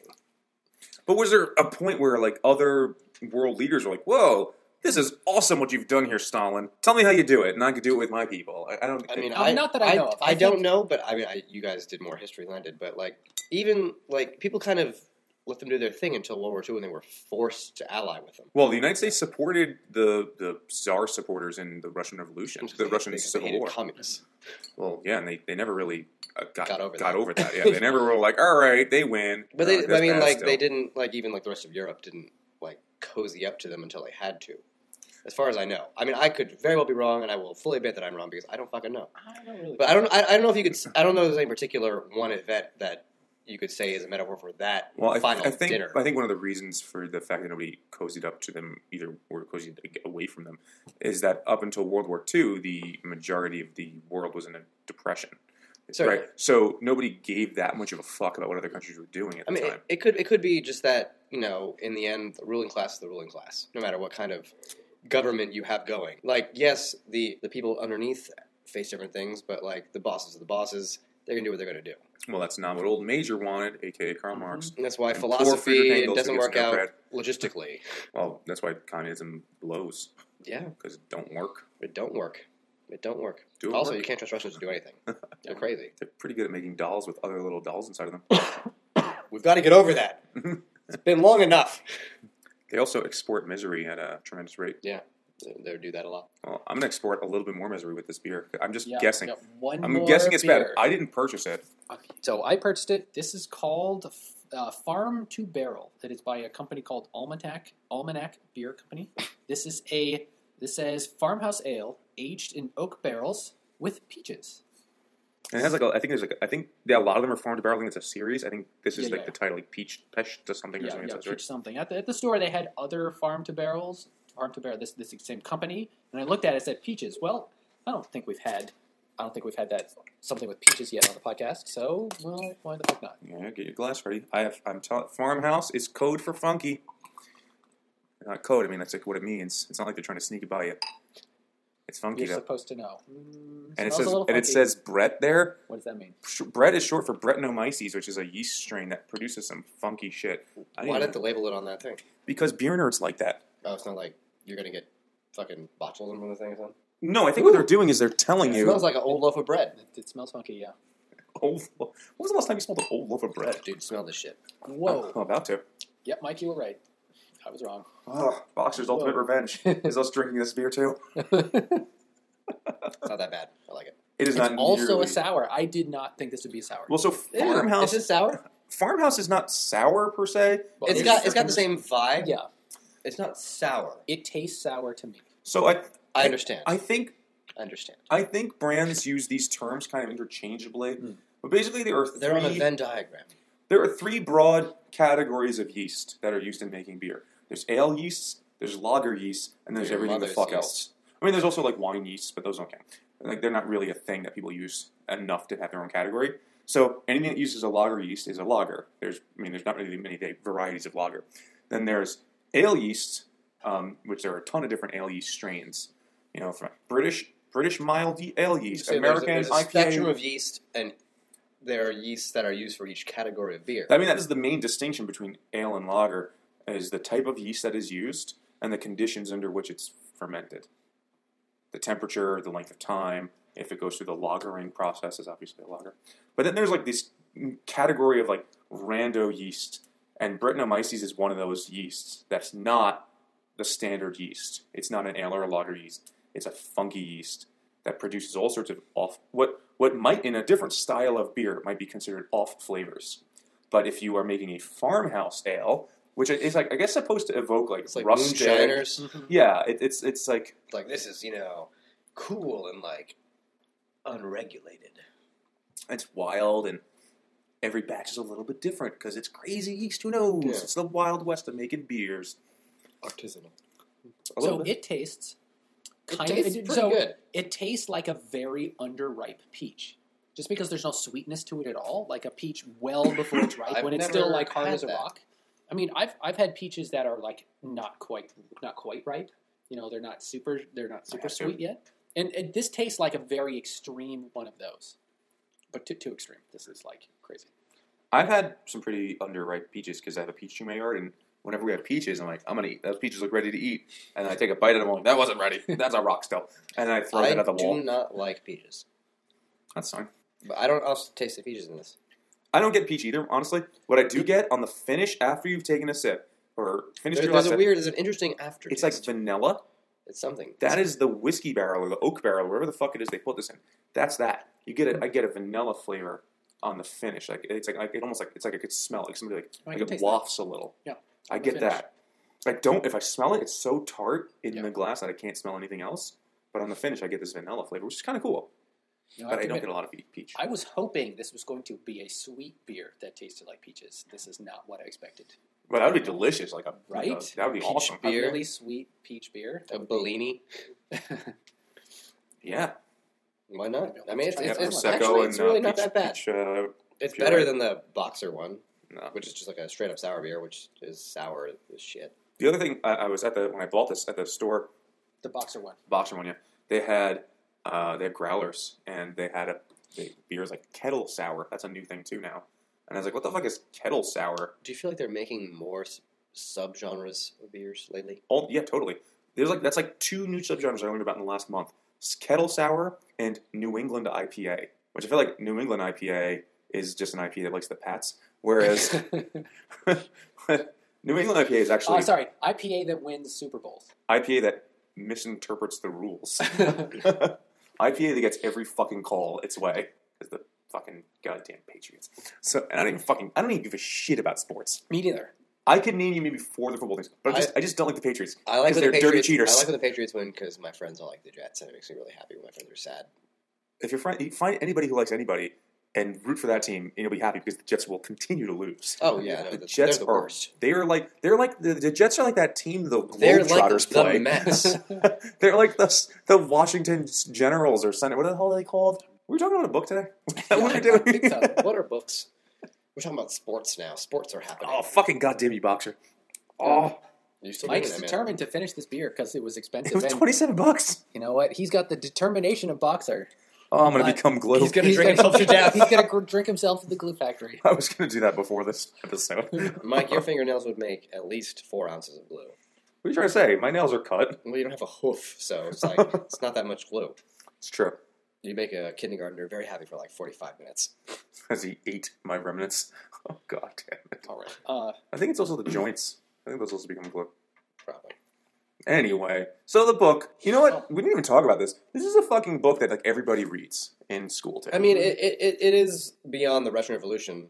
Speaker 2: but was there a point where like other world leaders were like, "Whoa, this is awesome! What you've done here, Stalin. Tell me how you do it, and I could do it with my people." I, I don't.
Speaker 3: I mean,
Speaker 1: Uh,
Speaker 3: I,
Speaker 1: not that I know of. I
Speaker 3: I, don't
Speaker 1: think-
Speaker 3: know, but I mean, I, you guys did more history than I did. But like, even like people kind of let them do their thing until World War Two, when they were forced to ally with them.
Speaker 2: well, the United States supported the the Tsar supporters in the Russian Revolution, the Russian
Speaker 3: Because they
Speaker 2: Civil
Speaker 3: hated
Speaker 2: War.
Speaker 3: communists.
Speaker 2: Well, yeah, and they, they never really uh, got
Speaker 3: Got over
Speaker 2: got
Speaker 3: that.
Speaker 2: over that. Yeah, they never were like, "All right, they win."
Speaker 3: But
Speaker 2: Uh,
Speaker 3: they,
Speaker 2: that's
Speaker 3: I mean,
Speaker 2: bad
Speaker 3: like
Speaker 2: still.
Speaker 3: they didn't like even like the rest of Europe didn't like cozy up to them until they had to. As far as I know, I mean, I could very well be wrong, and I will fully admit that I'm wrong because I don't fucking know.
Speaker 1: I don't really.
Speaker 3: But I don't, I, I don't know if you could. s- I don't know if there's any particular one event that you could say is a metaphor for that
Speaker 2: Well, I,
Speaker 3: final
Speaker 2: I think
Speaker 3: dinner.
Speaker 2: I think one of the reasons for the fact that nobody cozied up to them either or cozied away from them is that up until World War Two, the majority of the world was in a depression.
Speaker 3: Certainly.
Speaker 2: Right, so nobody gave that much of a fuck about what other countries were doing at
Speaker 3: I
Speaker 2: the
Speaker 3: mean,
Speaker 2: time.
Speaker 3: it, it could it could be just that, you know, in the end, the ruling class is the ruling class, no matter what kind of government you have going. Like, yes, the the people underneath face different things, but like the bosses are the bosses. They're gonna do what they're gonna do,
Speaker 2: Well, that's not what Old Major wanted, aka Karl
Speaker 1: Mm-hmm.
Speaker 2: Marx.
Speaker 3: and that's why
Speaker 2: And poor
Speaker 3: philosophy
Speaker 2: Friedrich
Speaker 3: it
Speaker 2: Engels
Speaker 3: doesn't
Speaker 2: gets
Speaker 3: work
Speaker 2: no
Speaker 3: out
Speaker 2: credit.
Speaker 3: logistically.
Speaker 2: Well, that's why communism blows
Speaker 3: Yeah,
Speaker 2: because it don't work.
Speaker 3: it don't work. It don't work.
Speaker 2: Do it
Speaker 3: also,
Speaker 2: work?
Speaker 3: you can't trust Russians to do anything. They're crazy.
Speaker 2: They're pretty good at making dolls with other little dolls inside of them.
Speaker 3: We've got to get over that. It's been long enough.
Speaker 2: They also export misery at a tremendous rate.
Speaker 3: Yeah. They, they do that a lot.
Speaker 2: Well, I'm gonna export a little bit more misery with this beer. I'm just
Speaker 1: Yeah,
Speaker 2: guessing.
Speaker 1: yeah, one
Speaker 2: I'm
Speaker 1: more
Speaker 2: guessing it's bad.
Speaker 1: beer.
Speaker 2: I didn't purchase it.
Speaker 1: So I purchased it. This is called uh, Farm to Barrel. It is by a company called Almanac Almanac Beer Company. This is a this says farmhouse ale aged in oak barrels with peaches.
Speaker 2: And it has like a, I think there's like I think yeah, a lot of them are farm to barrel. I think it's a series. I think this is
Speaker 1: Yeah,
Speaker 2: like
Speaker 1: yeah.
Speaker 2: the title, like peach peach to something or
Speaker 1: Yeah,
Speaker 2: something.
Speaker 1: yeah,
Speaker 2: it says, right?
Speaker 1: peach something. At the, at the store, they had other farm to barrels, farm to barrel. This this same company, and I looked at it. It said peaches. Well, I don't think we've had, I don't think we've had that something with peaches yet on the podcast. So, well, why the fuck not?
Speaker 2: Yeah, get your glass ready. I have. I'm telling. Farmhouse is code for funky. Not code. I mean that's like what it means. It's not like they're trying to sneak it by you. It's funky
Speaker 1: You're
Speaker 2: though.
Speaker 1: supposed to know. Mm,
Speaker 2: And it
Speaker 1: smells
Speaker 2: says
Speaker 1: a little
Speaker 2: and it
Speaker 1: funky.
Speaker 2: says Brett there.
Speaker 1: What does that mean?
Speaker 2: Sh- Brett is short for Brettanomyces, which is a yeast strain that produces some funky shit. I
Speaker 3: Why
Speaker 2: didn't-
Speaker 3: did they label it on that thing?
Speaker 2: Because beer nerds like that.
Speaker 3: Oh, it's not like you're gonna get fucking botulism from the thing or something.
Speaker 2: No, I think what they're doing is they're telling
Speaker 3: It
Speaker 2: you.
Speaker 3: smells like an old loaf of bread.
Speaker 1: It, it smells funky, yeah.
Speaker 2: Old, when was the last time you smelled an old loaf of bread?
Speaker 3: Dude, smell this shit.
Speaker 1: Whoa.
Speaker 2: I'm about to.
Speaker 1: Yep, Mike, you were right. I was wrong.
Speaker 2: Oh, Boxer's Ultimate
Speaker 1: Whoa.
Speaker 2: Revenge is us drinking this beer too.
Speaker 3: It's not that bad. I like it.
Speaker 2: It is
Speaker 1: It's
Speaker 2: not
Speaker 1: also
Speaker 2: nearly-
Speaker 1: a sour. I did not think this would be a sour.
Speaker 2: Well, so farmhouse.
Speaker 3: Is it sour?
Speaker 2: Farmhouse is not sour per se.
Speaker 1: Well,
Speaker 3: It's
Speaker 1: it
Speaker 3: got
Speaker 1: is-
Speaker 3: it's got the same vibe.
Speaker 1: Yeah,
Speaker 3: It's not sour.
Speaker 1: it tastes sour to me.
Speaker 2: So I,
Speaker 3: I understand.
Speaker 2: I think,
Speaker 3: I understand.
Speaker 2: I think brands use these terms kind of interchangeably.
Speaker 1: Mm.
Speaker 2: But basically, there are three.
Speaker 3: They're on a Venn diagram.
Speaker 2: There are three broad categories of yeast that are used in making beer. There's ale yeasts, there's lager yeast, and there's
Speaker 3: Your
Speaker 2: everything the
Speaker 3: mother's
Speaker 2: fuck
Speaker 3: yeast.
Speaker 2: else. I mean, there's also like wine yeasts, but those don't count. Like they're not really a thing that people use enough to have their own category. So anything that uses a lager yeast is a lager. There's, I mean, there's not really many varieties of lager. Then there's ale yeast, um, which there are a ton of different ale yeast strains. You know, from British British mild ye- ale yeast,
Speaker 3: So
Speaker 2: American
Speaker 3: there's a, there's a
Speaker 2: I P A.
Speaker 3: spectrum of yeast, and there are yeasts that are used for each category of beer.
Speaker 2: I mean, that is the main distinction between ale and lager, is the type of yeast that is used and the conditions under which it's fermented. The temperature, the length of time, if it goes through the lagering process is obviously a lager. But then there's like this category of like rando yeast, and Brettanomyces is one of those yeasts that's not the standard yeast. It's not an ale or a lager yeast. It's a funky yeast that produces all sorts of off, what what might in a different style of beer might be considered off flavors. But if you are making a farmhouse ale, which is like I guess supposed to evoke like,
Speaker 3: It's like
Speaker 2: rustic,
Speaker 3: moonshiners.
Speaker 2: yeah, it, it's it's like
Speaker 3: Like this is, you know, cool and like unregulated.
Speaker 2: it's wild and every batch is a little bit different because it's crazy yeast. Who knows?
Speaker 3: Yeah.
Speaker 2: It's the Wild West of making beers.
Speaker 3: Artisanal.
Speaker 2: A little
Speaker 1: So
Speaker 2: bit.
Speaker 1: it tastes
Speaker 3: It
Speaker 1: kind
Speaker 3: tastes
Speaker 1: of
Speaker 3: pretty
Speaker 1: so
Speaker 3: good.
Speaker 1: It tastes like a very underripe peach, just because there's no sweetness to it at all. Like a peach well before it's ripe,
Speaker 3: I've
Speaker 1: when it's
Speaker 3: never
Speaker 1: still like hard
Speaker 3: had
Speaker 1: as a
Speaker 3: that.
Speaker 1: rock. I mean, I've I've had peaches that are like not quite not quite ripe. You know, they're not super they're not super
Speaker 2: have to.
Speaker 1: sweet yet. And, and this tastes like a very extreme one of those, but too, too extreme. This is like crazy.
Speaker 2: I've had some pretty underripe peaches because I have a peach tree in my yard, and whenever we have peaches, I'm like, I'm gonna eat. Those peaches look ready to eat, and I take a bite of them. I'm like, that wasn't ready. That's a rock still, and I throw
Speaker 3: I
Speaker 2: it at the
Speaker 3: do
Speaker 2: wall.
Speaker 3: not like peaches,
Speaker 2: That's fine.
Speaker 3: but I don't also taste the peaches in this.
Speaker 2: I don't get peach either, honestly. What I do get on the finish after you've taken a sip or finished
Speaker 3: There,
Speaker 2: your
Speaker 3: there's
Speaker 2: last
Speaker 3: a
Speaker 2: sip,
Speaker 3: weird, there's an interesting aftertaste.
Speaker 2: it's like vanilla.
Speaker 3: It's something.
Speaker 2: That is the whiskey barrel or the oak barrel, wherever the fuck it is they put this in. That's that. You get it. I get a vanilla flavor on the finish. Like it's like I, it almost like it's like I could smell it. Like somebody like,
Speaker 1: I
Speaker 2: like
Speaker 1: can
Speaker 2: it
Speaker 1: taste
Speaker 2: wafts a little.
Speaker 1: Yeah.
Speaker 2: I
Speaker 1: On the
Speaker 2: get
Speaker 1: finish.
Speaker 2: that. I don't. If I smell it, it's so tart in
Speaker 1: Yeah.
Speaker 2: the glass that I can't smell anything else. But on the finish, I get this vanilla flavor, which is kind of cool.
Speaker 1: You know,
Speaker 2: But
Speaker 1: have
Speaker 2: I
Speaker 1: to
Speaker 2: don't
Speaker 1: admit,
Speaker 2: get a lot of pe- peach.
Speaker 1: I was hoping this was going to be a sweet beer that tasted like peaches. This is not what I expected.
Speaker 2: But that would be delicious. Like a
Speaker 1: Right?
Speaker 2: like a- that would be
Speaker 3: Peach
Speaker 2: awesome.
Speaker 3: beer.
Speaker 1: A really sweet peach beer.
Speaker 3: a Bellini.
Speaker 2: Yeah.
Speaker 3: Why not? I mean, it's,
Speaker 1: Yeah,
Speaker 3: it's,
Speaker 2: Yeah,
Speaker 3: it's
Speaker 2: Prosecco
Speaker 3: actually
Speaker 2: and
Speaker 3: it's really
Speaker 2: uh,
Speaker 3: not
Speaker 2: peach,
Speaker 3: that bad.
Speaker 2: Peach, uh,
Speaker 3: It's
Speaker 2: you're
Speaker 3: better
Speaker 2: right.
Speaker 3: than the Boxer one,
Speaker 2: no.
Speaker 3: which is just like a straight up sour beer, which is sour as shit.
Speaker 2: The other thing, I, I was at the when I bought this at the store,
Speaker 1: The boxer one.
Speaker 2: Boxer one, yeah. They had uh, they had growlers and they had a they, beers like kettle sour. That's a new thing too now. And I was like, what the fuck is kettle sour?
Speaker 3: Do you feel like they're making more s- subgenres of beers lately?
Speaker 2: Oh yeah, totally. There's like that's like two new subgenres I learned about in the last month: S- kettle sour and New England I P A. Which I feel like New England I P A is just an I P A that likes the Pats, whereas New England I P A is actually
Speaker 1: Oh, sorry. I P A that wins Super Bowls.
Speaker 2: I P A that misinterprets the rules. I P A that gets every fucking call its way is the fucking goddamn Patriots. So and I don't even fucking I don't even give a shit about sports.
Speaker 1: Me neither.
Speaker 2: I could name you maybe four of the football things, but I just I, I just don't like the Patriots.
Speaker 3: I like when
Speaker 2: they're
Speaker 3: the Patriots,
Speaker 2: dirty cheaters.
Speaker 3: I like when the Patriots win because my friends all like the Jets, and it makes me really happy when my friends are sad.
Speaker 2: If you're friend, you find anybody who likes anybody and root for that team, and you'll be happy because the Jets will continue to lose.
Speaker 3: Oh yeah, no,
Speaker 2: the,
Speaker 3: the
Speaker 2: Jets
Speaker 3: they're the
Speaker 2: are
Speaker 3: worst.
Speaker 2: they are like they're like the, the Jets are like that team the
Speaker 3: They're like
Speaker 2: Globetrotters
Speaker 3: the
Speaker 2: play.
Speaker 3: Mets.
Speaker 2: They're like the the Washington Generals or something. What the hell are they called? Were we talking about a book today?
Speaker 1: Yeah,
Speaker 2: what are we
Speaker 1: I
Speaker 2: doing?
Speaker 1: think so.
Speaker 3: What are books? We're talking about sports now. Sports are happening.
Speaker 2: Oh fucking goddamn you, boxer! Oh,
Speaker 3: You still
Speaker 1: Mike's
Speaker 3: doing that, man?
Speaker 1: determined to finish this beer because it was expensive.
Speaker 2: it was
Speaker 1: and
Speaker 2: twenty seven bucks.
Speaker 1: you know what? He's got the determination of boxer.
Speaker 2: Oh, I'm gonna
Speaker 1: But
Speaker 2: become glue.
Speaker 3: he's gonna
Speaker 1: He's
Speaker 3: drink
Speaker 1: gonna-
Speaker 3: himself to death.
Speaker 1: He's gonna gr- drink himself to the glue factory.
Speaker 2: I was gonna do that before this episode. What
Speaker 3: Mike, your fingernails would make at least four ounces of glue.
Speaker 2: are you trying to say? My nails are cut.
Speaker 3: Well, you don't have a hoof, so it's like it's not that much glue.
Speaker 2: It's true.
Speaker 3: You make a kindergartner very happy for like forty-five minutes.
Speaker 2: As he ate my remnants. Oh god damn it!
Speaker 1: All right. Uh,
Speaker 2: I think it's also the joints. I think those also become glue.
Speaker 3: Probably.
Speaker 2: Anyway, so the book. You know what? We didn't even talk about this. This is a fucking book that like everybody reads in school today.
Speaker 3: I mean, it, it, it is beyond the Russian Revolution,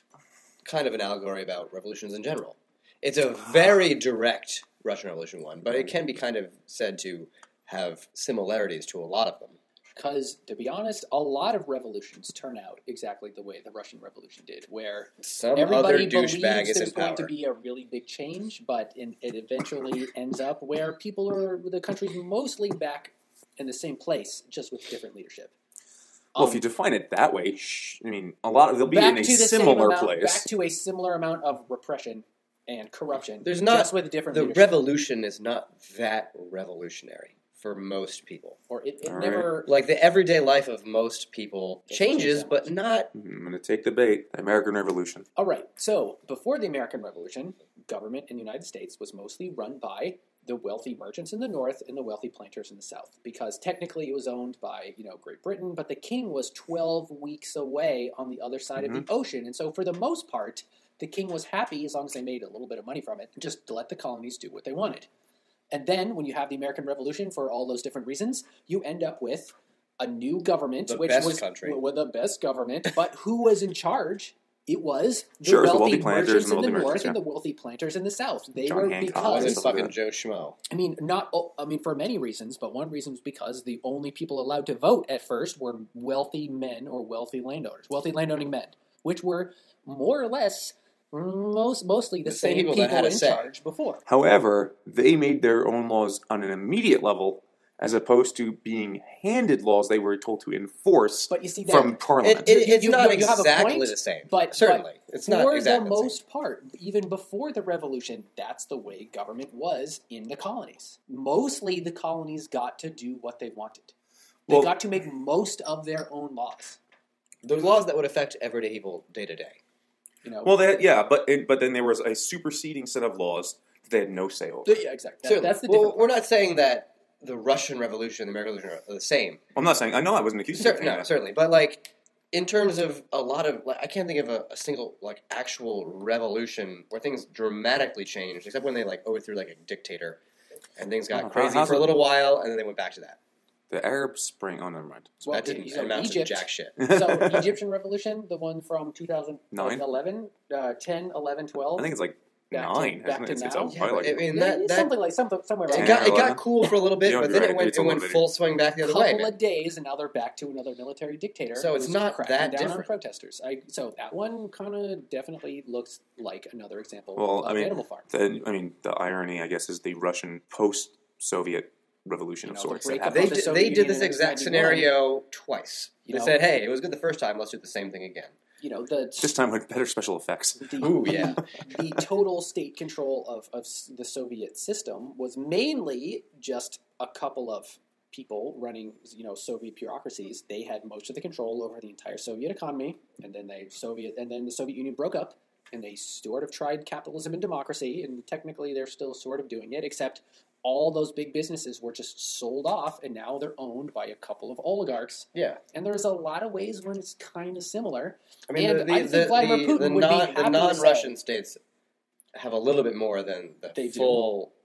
Speaker 3: kind of an allegory about revolutions in general. It's a very direct Russian Revolution one, but it can be kind of said to have similarities to a lot of them.
Speaker 1: Because, to be honest, a lot of revolutions turn out exactly the way the Russian Revolution did, where
Speaker 3: Some
Speaker 1: everybody
Speaker 3: other
Speaker 1: believes
Speaker 3: douchebag is
Speaker 1: there's
Speaker 3: in
Speaker 1: going
Speaker 3: power.
Speaker 1: to be a really big change, but in, it eventually ends up where people are, the country's mostly back in the same place, just with different leadership.
Speaker 2: well,
Speaker 1: Um,
Speaker 2: if you define it that way, sh- I mean, a lot of they'll be
Speaker 1: back
Speaker 2: in a
Speaker 1: to the same
Speaker 2: similar
Speaker 1: amount,
Speaker 2: place.
Speaker 1: Back to a similar amount of repression and corruption.
Speaker 3: There's not-
Speaker 1: just with different
Speaker 3: The
Speaker 1: leadership.
Speaker 3: revolution is not that revolutionary for most people.
Speaker 1: or it, it
Speaker 2: All right.
Speaker 1: never.
Speaker 3: Like the everyday life of most people
Speaker 1: It
Speaker 3: changes,
Speaker 1: changes.
Speaker 3: but not.
Speaker 2: I'm going to take the bait. The American Revolution.
Speaker 1: All right. So before the American Revolution, government in the United States was mostly run by the wealthy merchants in the north and the wealthy planters in the south, because technically it was owned by, you know, Great Britain, but the king was twelve weeks away on the other side of the ocean, and so for the most part, the king was happy as long as they made a little bit of money from it, just to let the colonies do what they wanted. And then when you have the American Revolution for all those different reasons, you end up with a new government,
Speaker 3: The
Speaker 1: which
Speaker 3: best
Speaker 1: was
Speaker 3: country.
Speaker 1: well, the best government, but who was in charge? It was the
Speaker 2: Sure, it's the
Speaker 1: wealthy,
Speaker 2: wealthy planters
Speaker 1: merchants
Speaker 2: and the
Speaker 1: in the
Speaker 2: wealthy
Speaker 1: north
Speaker 2: merchants,
Speaker 1: and
Speaker 2: yeah.
Speaker 1: the wealthy planters in the south. They
Speaker 2: John
Speaker 1: were
Speaker 2: Hancock.
Speaker 3: Oh,
Speaker 2: and
Speaker 3: this
Speaker 1: because
Speaker 2: stuff like
Speaker 3: fucking
Speaker 2: that.
Speaker 3: Joe Schmo.
Speaker 1: I mean, not. oh, I mean, for many reasons, but one reason was because the only people allowed to vote at first were wealthy men or wealthy landowners, wealthy landowning men, which were more or less most mostly the,
Speaker 3: The
Speaker 1: same
Speaker 3: same people
Speaker 1: people,
Speaker 3: that had a
Speaker 1: in
Speaker 3: say.
Speaker 1: charge before.
Speaker 2: However, they made their own laws on an immediate level, as opposed to being handed laws they were told to enforce
Speaker 1: But you see, that
Speaker 2: from Parliament.
Speaker 3: It, it, it's
Speaker 1: You-
Speaker 3: not
Speaker 1: you have a
Speaker 3: exactly
Speaker 1: point,
Speaker 3: the same,
Speaker 1: but-
Speaker 3: certainly it's not
Speaker 1: for
Speaker 3: exactly
Speaker 1: the
Speaker 3: the same.
Speaker 1: most part, even before the revolution, that's the way government was in the colonies. Mostly, the colonies got to do what they wanted. They
Speaker 2: Well-
Speaker 1: got to make most of their own laws.
Speaker 3: The laws that would affect everyday people day to day.
Speaker 1: You know,
Speaker 2: well, they, yeah, but it, but then there was a superseding set of laws that they had no say over.
Speaker 1: yeah, exactly. That-
Speaker 3: Certainly.
Speaker 1: that's the
Speaker 3: well,
Speaker 1: different
Speaker 3: we're not saying that the Russian Revolution and the American Revolution are the same.
Speaker 2: I'm not saying I know I wasn't accusing
Speaker 3: Cer-
Speaker 2: you of
Speaker 3: no,
Speaker 2: that.
Speaker 3: certainly, but like in terms of a lot of, like, I can't think of a, a single like actual revolution where things dramatically changed, except when they like overthrew like a dictator and things got
Speaker 2: Oh,
Speaker 3: crazy
Speaker 2: how's
Speaker 3: for a
Speaker 2: it-
Speaker 3: little while, and then they went back to that.
Speaker 2: The Arab Spring. Oh, never mind.
Speaker 1: Well,
Speaker 3: that didn't
Speaker 1: you know,
Speaker 3: amount
Speaker 1: Egypt-
Speaker 3: to jack shit.
Speaker 1: So, Egyptian Revolution, the one from two thousand eleven,
Speaker 2: Nine?
Speaker 1: uh, ten, eleven, twelve.
Speaker 2: I think it's like
Speaker 1: Back to-
Speaker 2: nine.
Speaker 1: back
Speaker 2: isn't
Speaker 1: to
Speaker 2: it? It's, it's
Speaker 1: now?
Speaker 2: out
Speaker 3: Yeah,
Speaker 2: probably
Speaker 3: but
Speaker 2: like
Speaker 3: I mean
Speaker 1: Yeah,
Speaker 3: that, that
Speaker 1: something like something somewhere
Speaker 3: it
Speaker 1: around
Speaker 3: got
Speaker 1: there.
Speaker 3: it got
Speaker 2: eleven.
Speaker 3: cool for a little bit,
Speaker 2: Yeah,
Speaker 3: but
Speaker 2: you're
Speaker 3: then it
Speaker 2: right.
Speaker 3: went
Speaker 2: It's
Speaker 3: it
Speaker 2: a
Speaker 3: went
Speaker 2: little
Speaker 3: full swing back the
Speaker 1: A
Speaker 3: other
Speaker 1: couple
Speaker 3: way.
Speaker 1: of days, and now they're back to another military dictator.
Speaker 3: So it's
Speaker 1: who's
Speaker 3: not
Speaker 1: cracking
Speaker 3: that
Speaker 1: down on
Speaker 3: different.
Speaker 1: protesters. I, so that one kind of definitely looks like another example
Speaker 2: Well,
Speaker 1: of
Speaker 2: I mean,
Speaker 1: Animal Farm.
Speaker 2: the, I mean, the irony, I guess, is the Russian post-Soviet revolution
Speaker 1: You
Speaker 2: of
Speaker 1: know, the
Speaker 2: sorts. That
Speaker 1: breakup
Speaker 2: happened.
Speaker 3: They
Speaker 1: of the
Speaker 3: did,
Speaker 1: Soviet
Speaker 3: they did
Speaker 1: Union
Speaker 3: this
Speaker 1: in
Speaker 3: exact
Speaker 1: ninety-one.
Speaker 3: scenario twice.
Speaker 1: You
Speaker 3: They
Speaker 1: know?
Speaker 3: said, "Hey, it was good the first time. Let's do the same thing again."
Speaker 1: You know, the
Speaker 2: This time with better special effects.
Speaker 1: the,
Speaker 3: Ooh, yeah.
Speaker 1: the total state control of, of s- the Soviet system was mainly just a couple of people running, you know, Soviet bureaucracies. They had most of the control over the entire Soviet economy, and then they Soviet, and then the Soviet Union broke up, and they sort of tried capitalism and democracy, and technically they're still sort of doing it, except all those big businesses were just sold off, and now they're owned by a couple of oligarchs.
Speaker 3: Yeah.
Speaker 1: And there's a lot of ways when it's kind of similar.
Speaker 3: I mean,
Speaker 1: And
Speaker 3: the, the,
Speaker 1: I think
Speaker 3: the,
Speaker 1: Vladimir
Speaker 3: the,
Speaker 1: Putin
Speaker 3: the,
Speaker 1: would be
Speaker 3: non,
Speaker 1: happy
Speaker 3: the
Speaker 1: to
Speaker 3: non-Russian
Speaker 1: say-
Speaker 3: states have a little bit more than the
Speaker 1: They do.
Speaker 3: full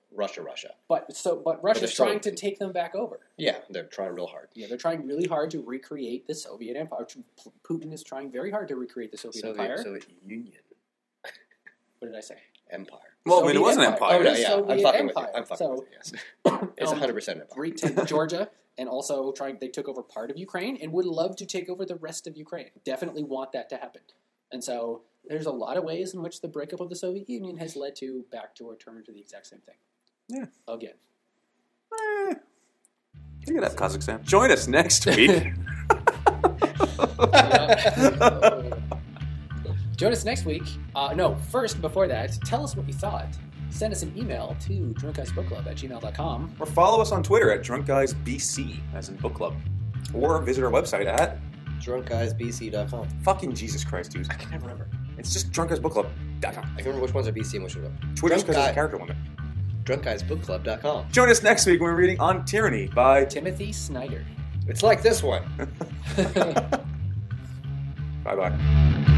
Speaker 3: Russia, Russia.
Speaker 1: But so, but Russia's
Speaker 3: still-
Speaker 1: trying to take them back over.
Speaker 3: Yeah, they're trying real hard.
Speaker 1: Yeah, they're trying really hard to recreate the Soviet Empire. Putin is trying very hard to recreate the Soviet,
Speaker 3: Soviet,
Speaker 1: Empire.
Speaker 3: Soviet Union.
Speaker 1: What did I say?
Speaker 3: Empire.
Speaker 2: Well, I mean, it
Speaker 1: Soviet
Speaker 2: was an
Speaker 1: Empire.
Speaker 2: empire.
Speaker 3: Oh, no, yeah,
Speaker 1: Soviet
Speaker 3: I'm fucking
Speaker 1: Empire.
Speaker 3: with you. I'm fucking
Speaker 1: So,
Speaker 3: with you, yes. It's
Speaker 1: um,
Speaker 3: one hundred percent empire.
Speaker 1: retake Georgia, and also trying. They took over part of Ukraine, and would love to take over the rest of Ukraine. Definitely want that to happen. And so, there's a lot of ways in which the breakup of the Soviet Union has led to back to return to the exact same thing.
Speaker 2: Yeah.
Speaker 1: Again.
Speaker 2: Eh, look at that, Kazakhstan. Join us next week.
Speaker 1: Join us next week. Uh, no, first, before that, tell us what you thought. Send us an email to drunkguysbookclub at gmail dot com.
Speaker 2: Or follow us on Twitter at drunkguysbc, as in book club. Or visit our website at
Speaker 3: drunk guys b c dot com.
Speaker 2: fucking Jesus Christ, dude.
Speaker 1: I can never remember.
Speaker 2: It's just drunkguysbookclub dot com.
Speaker 3: I can remember which ones are B C and which ones are.
Speaker 2: Twitter's because
Speaker 3: Drunk
Speaker 2: there's a
Speaker 3: guy-
Speaker 2: character limit.
Speaker 3: drunk guys book club dot com.
Speaker 2: Join us next week when we're reading On Tyranny by...
Speaker 1: Timothy Snyder.
Speaker 3: It's like this one.
Speaker 2: Bye-bye.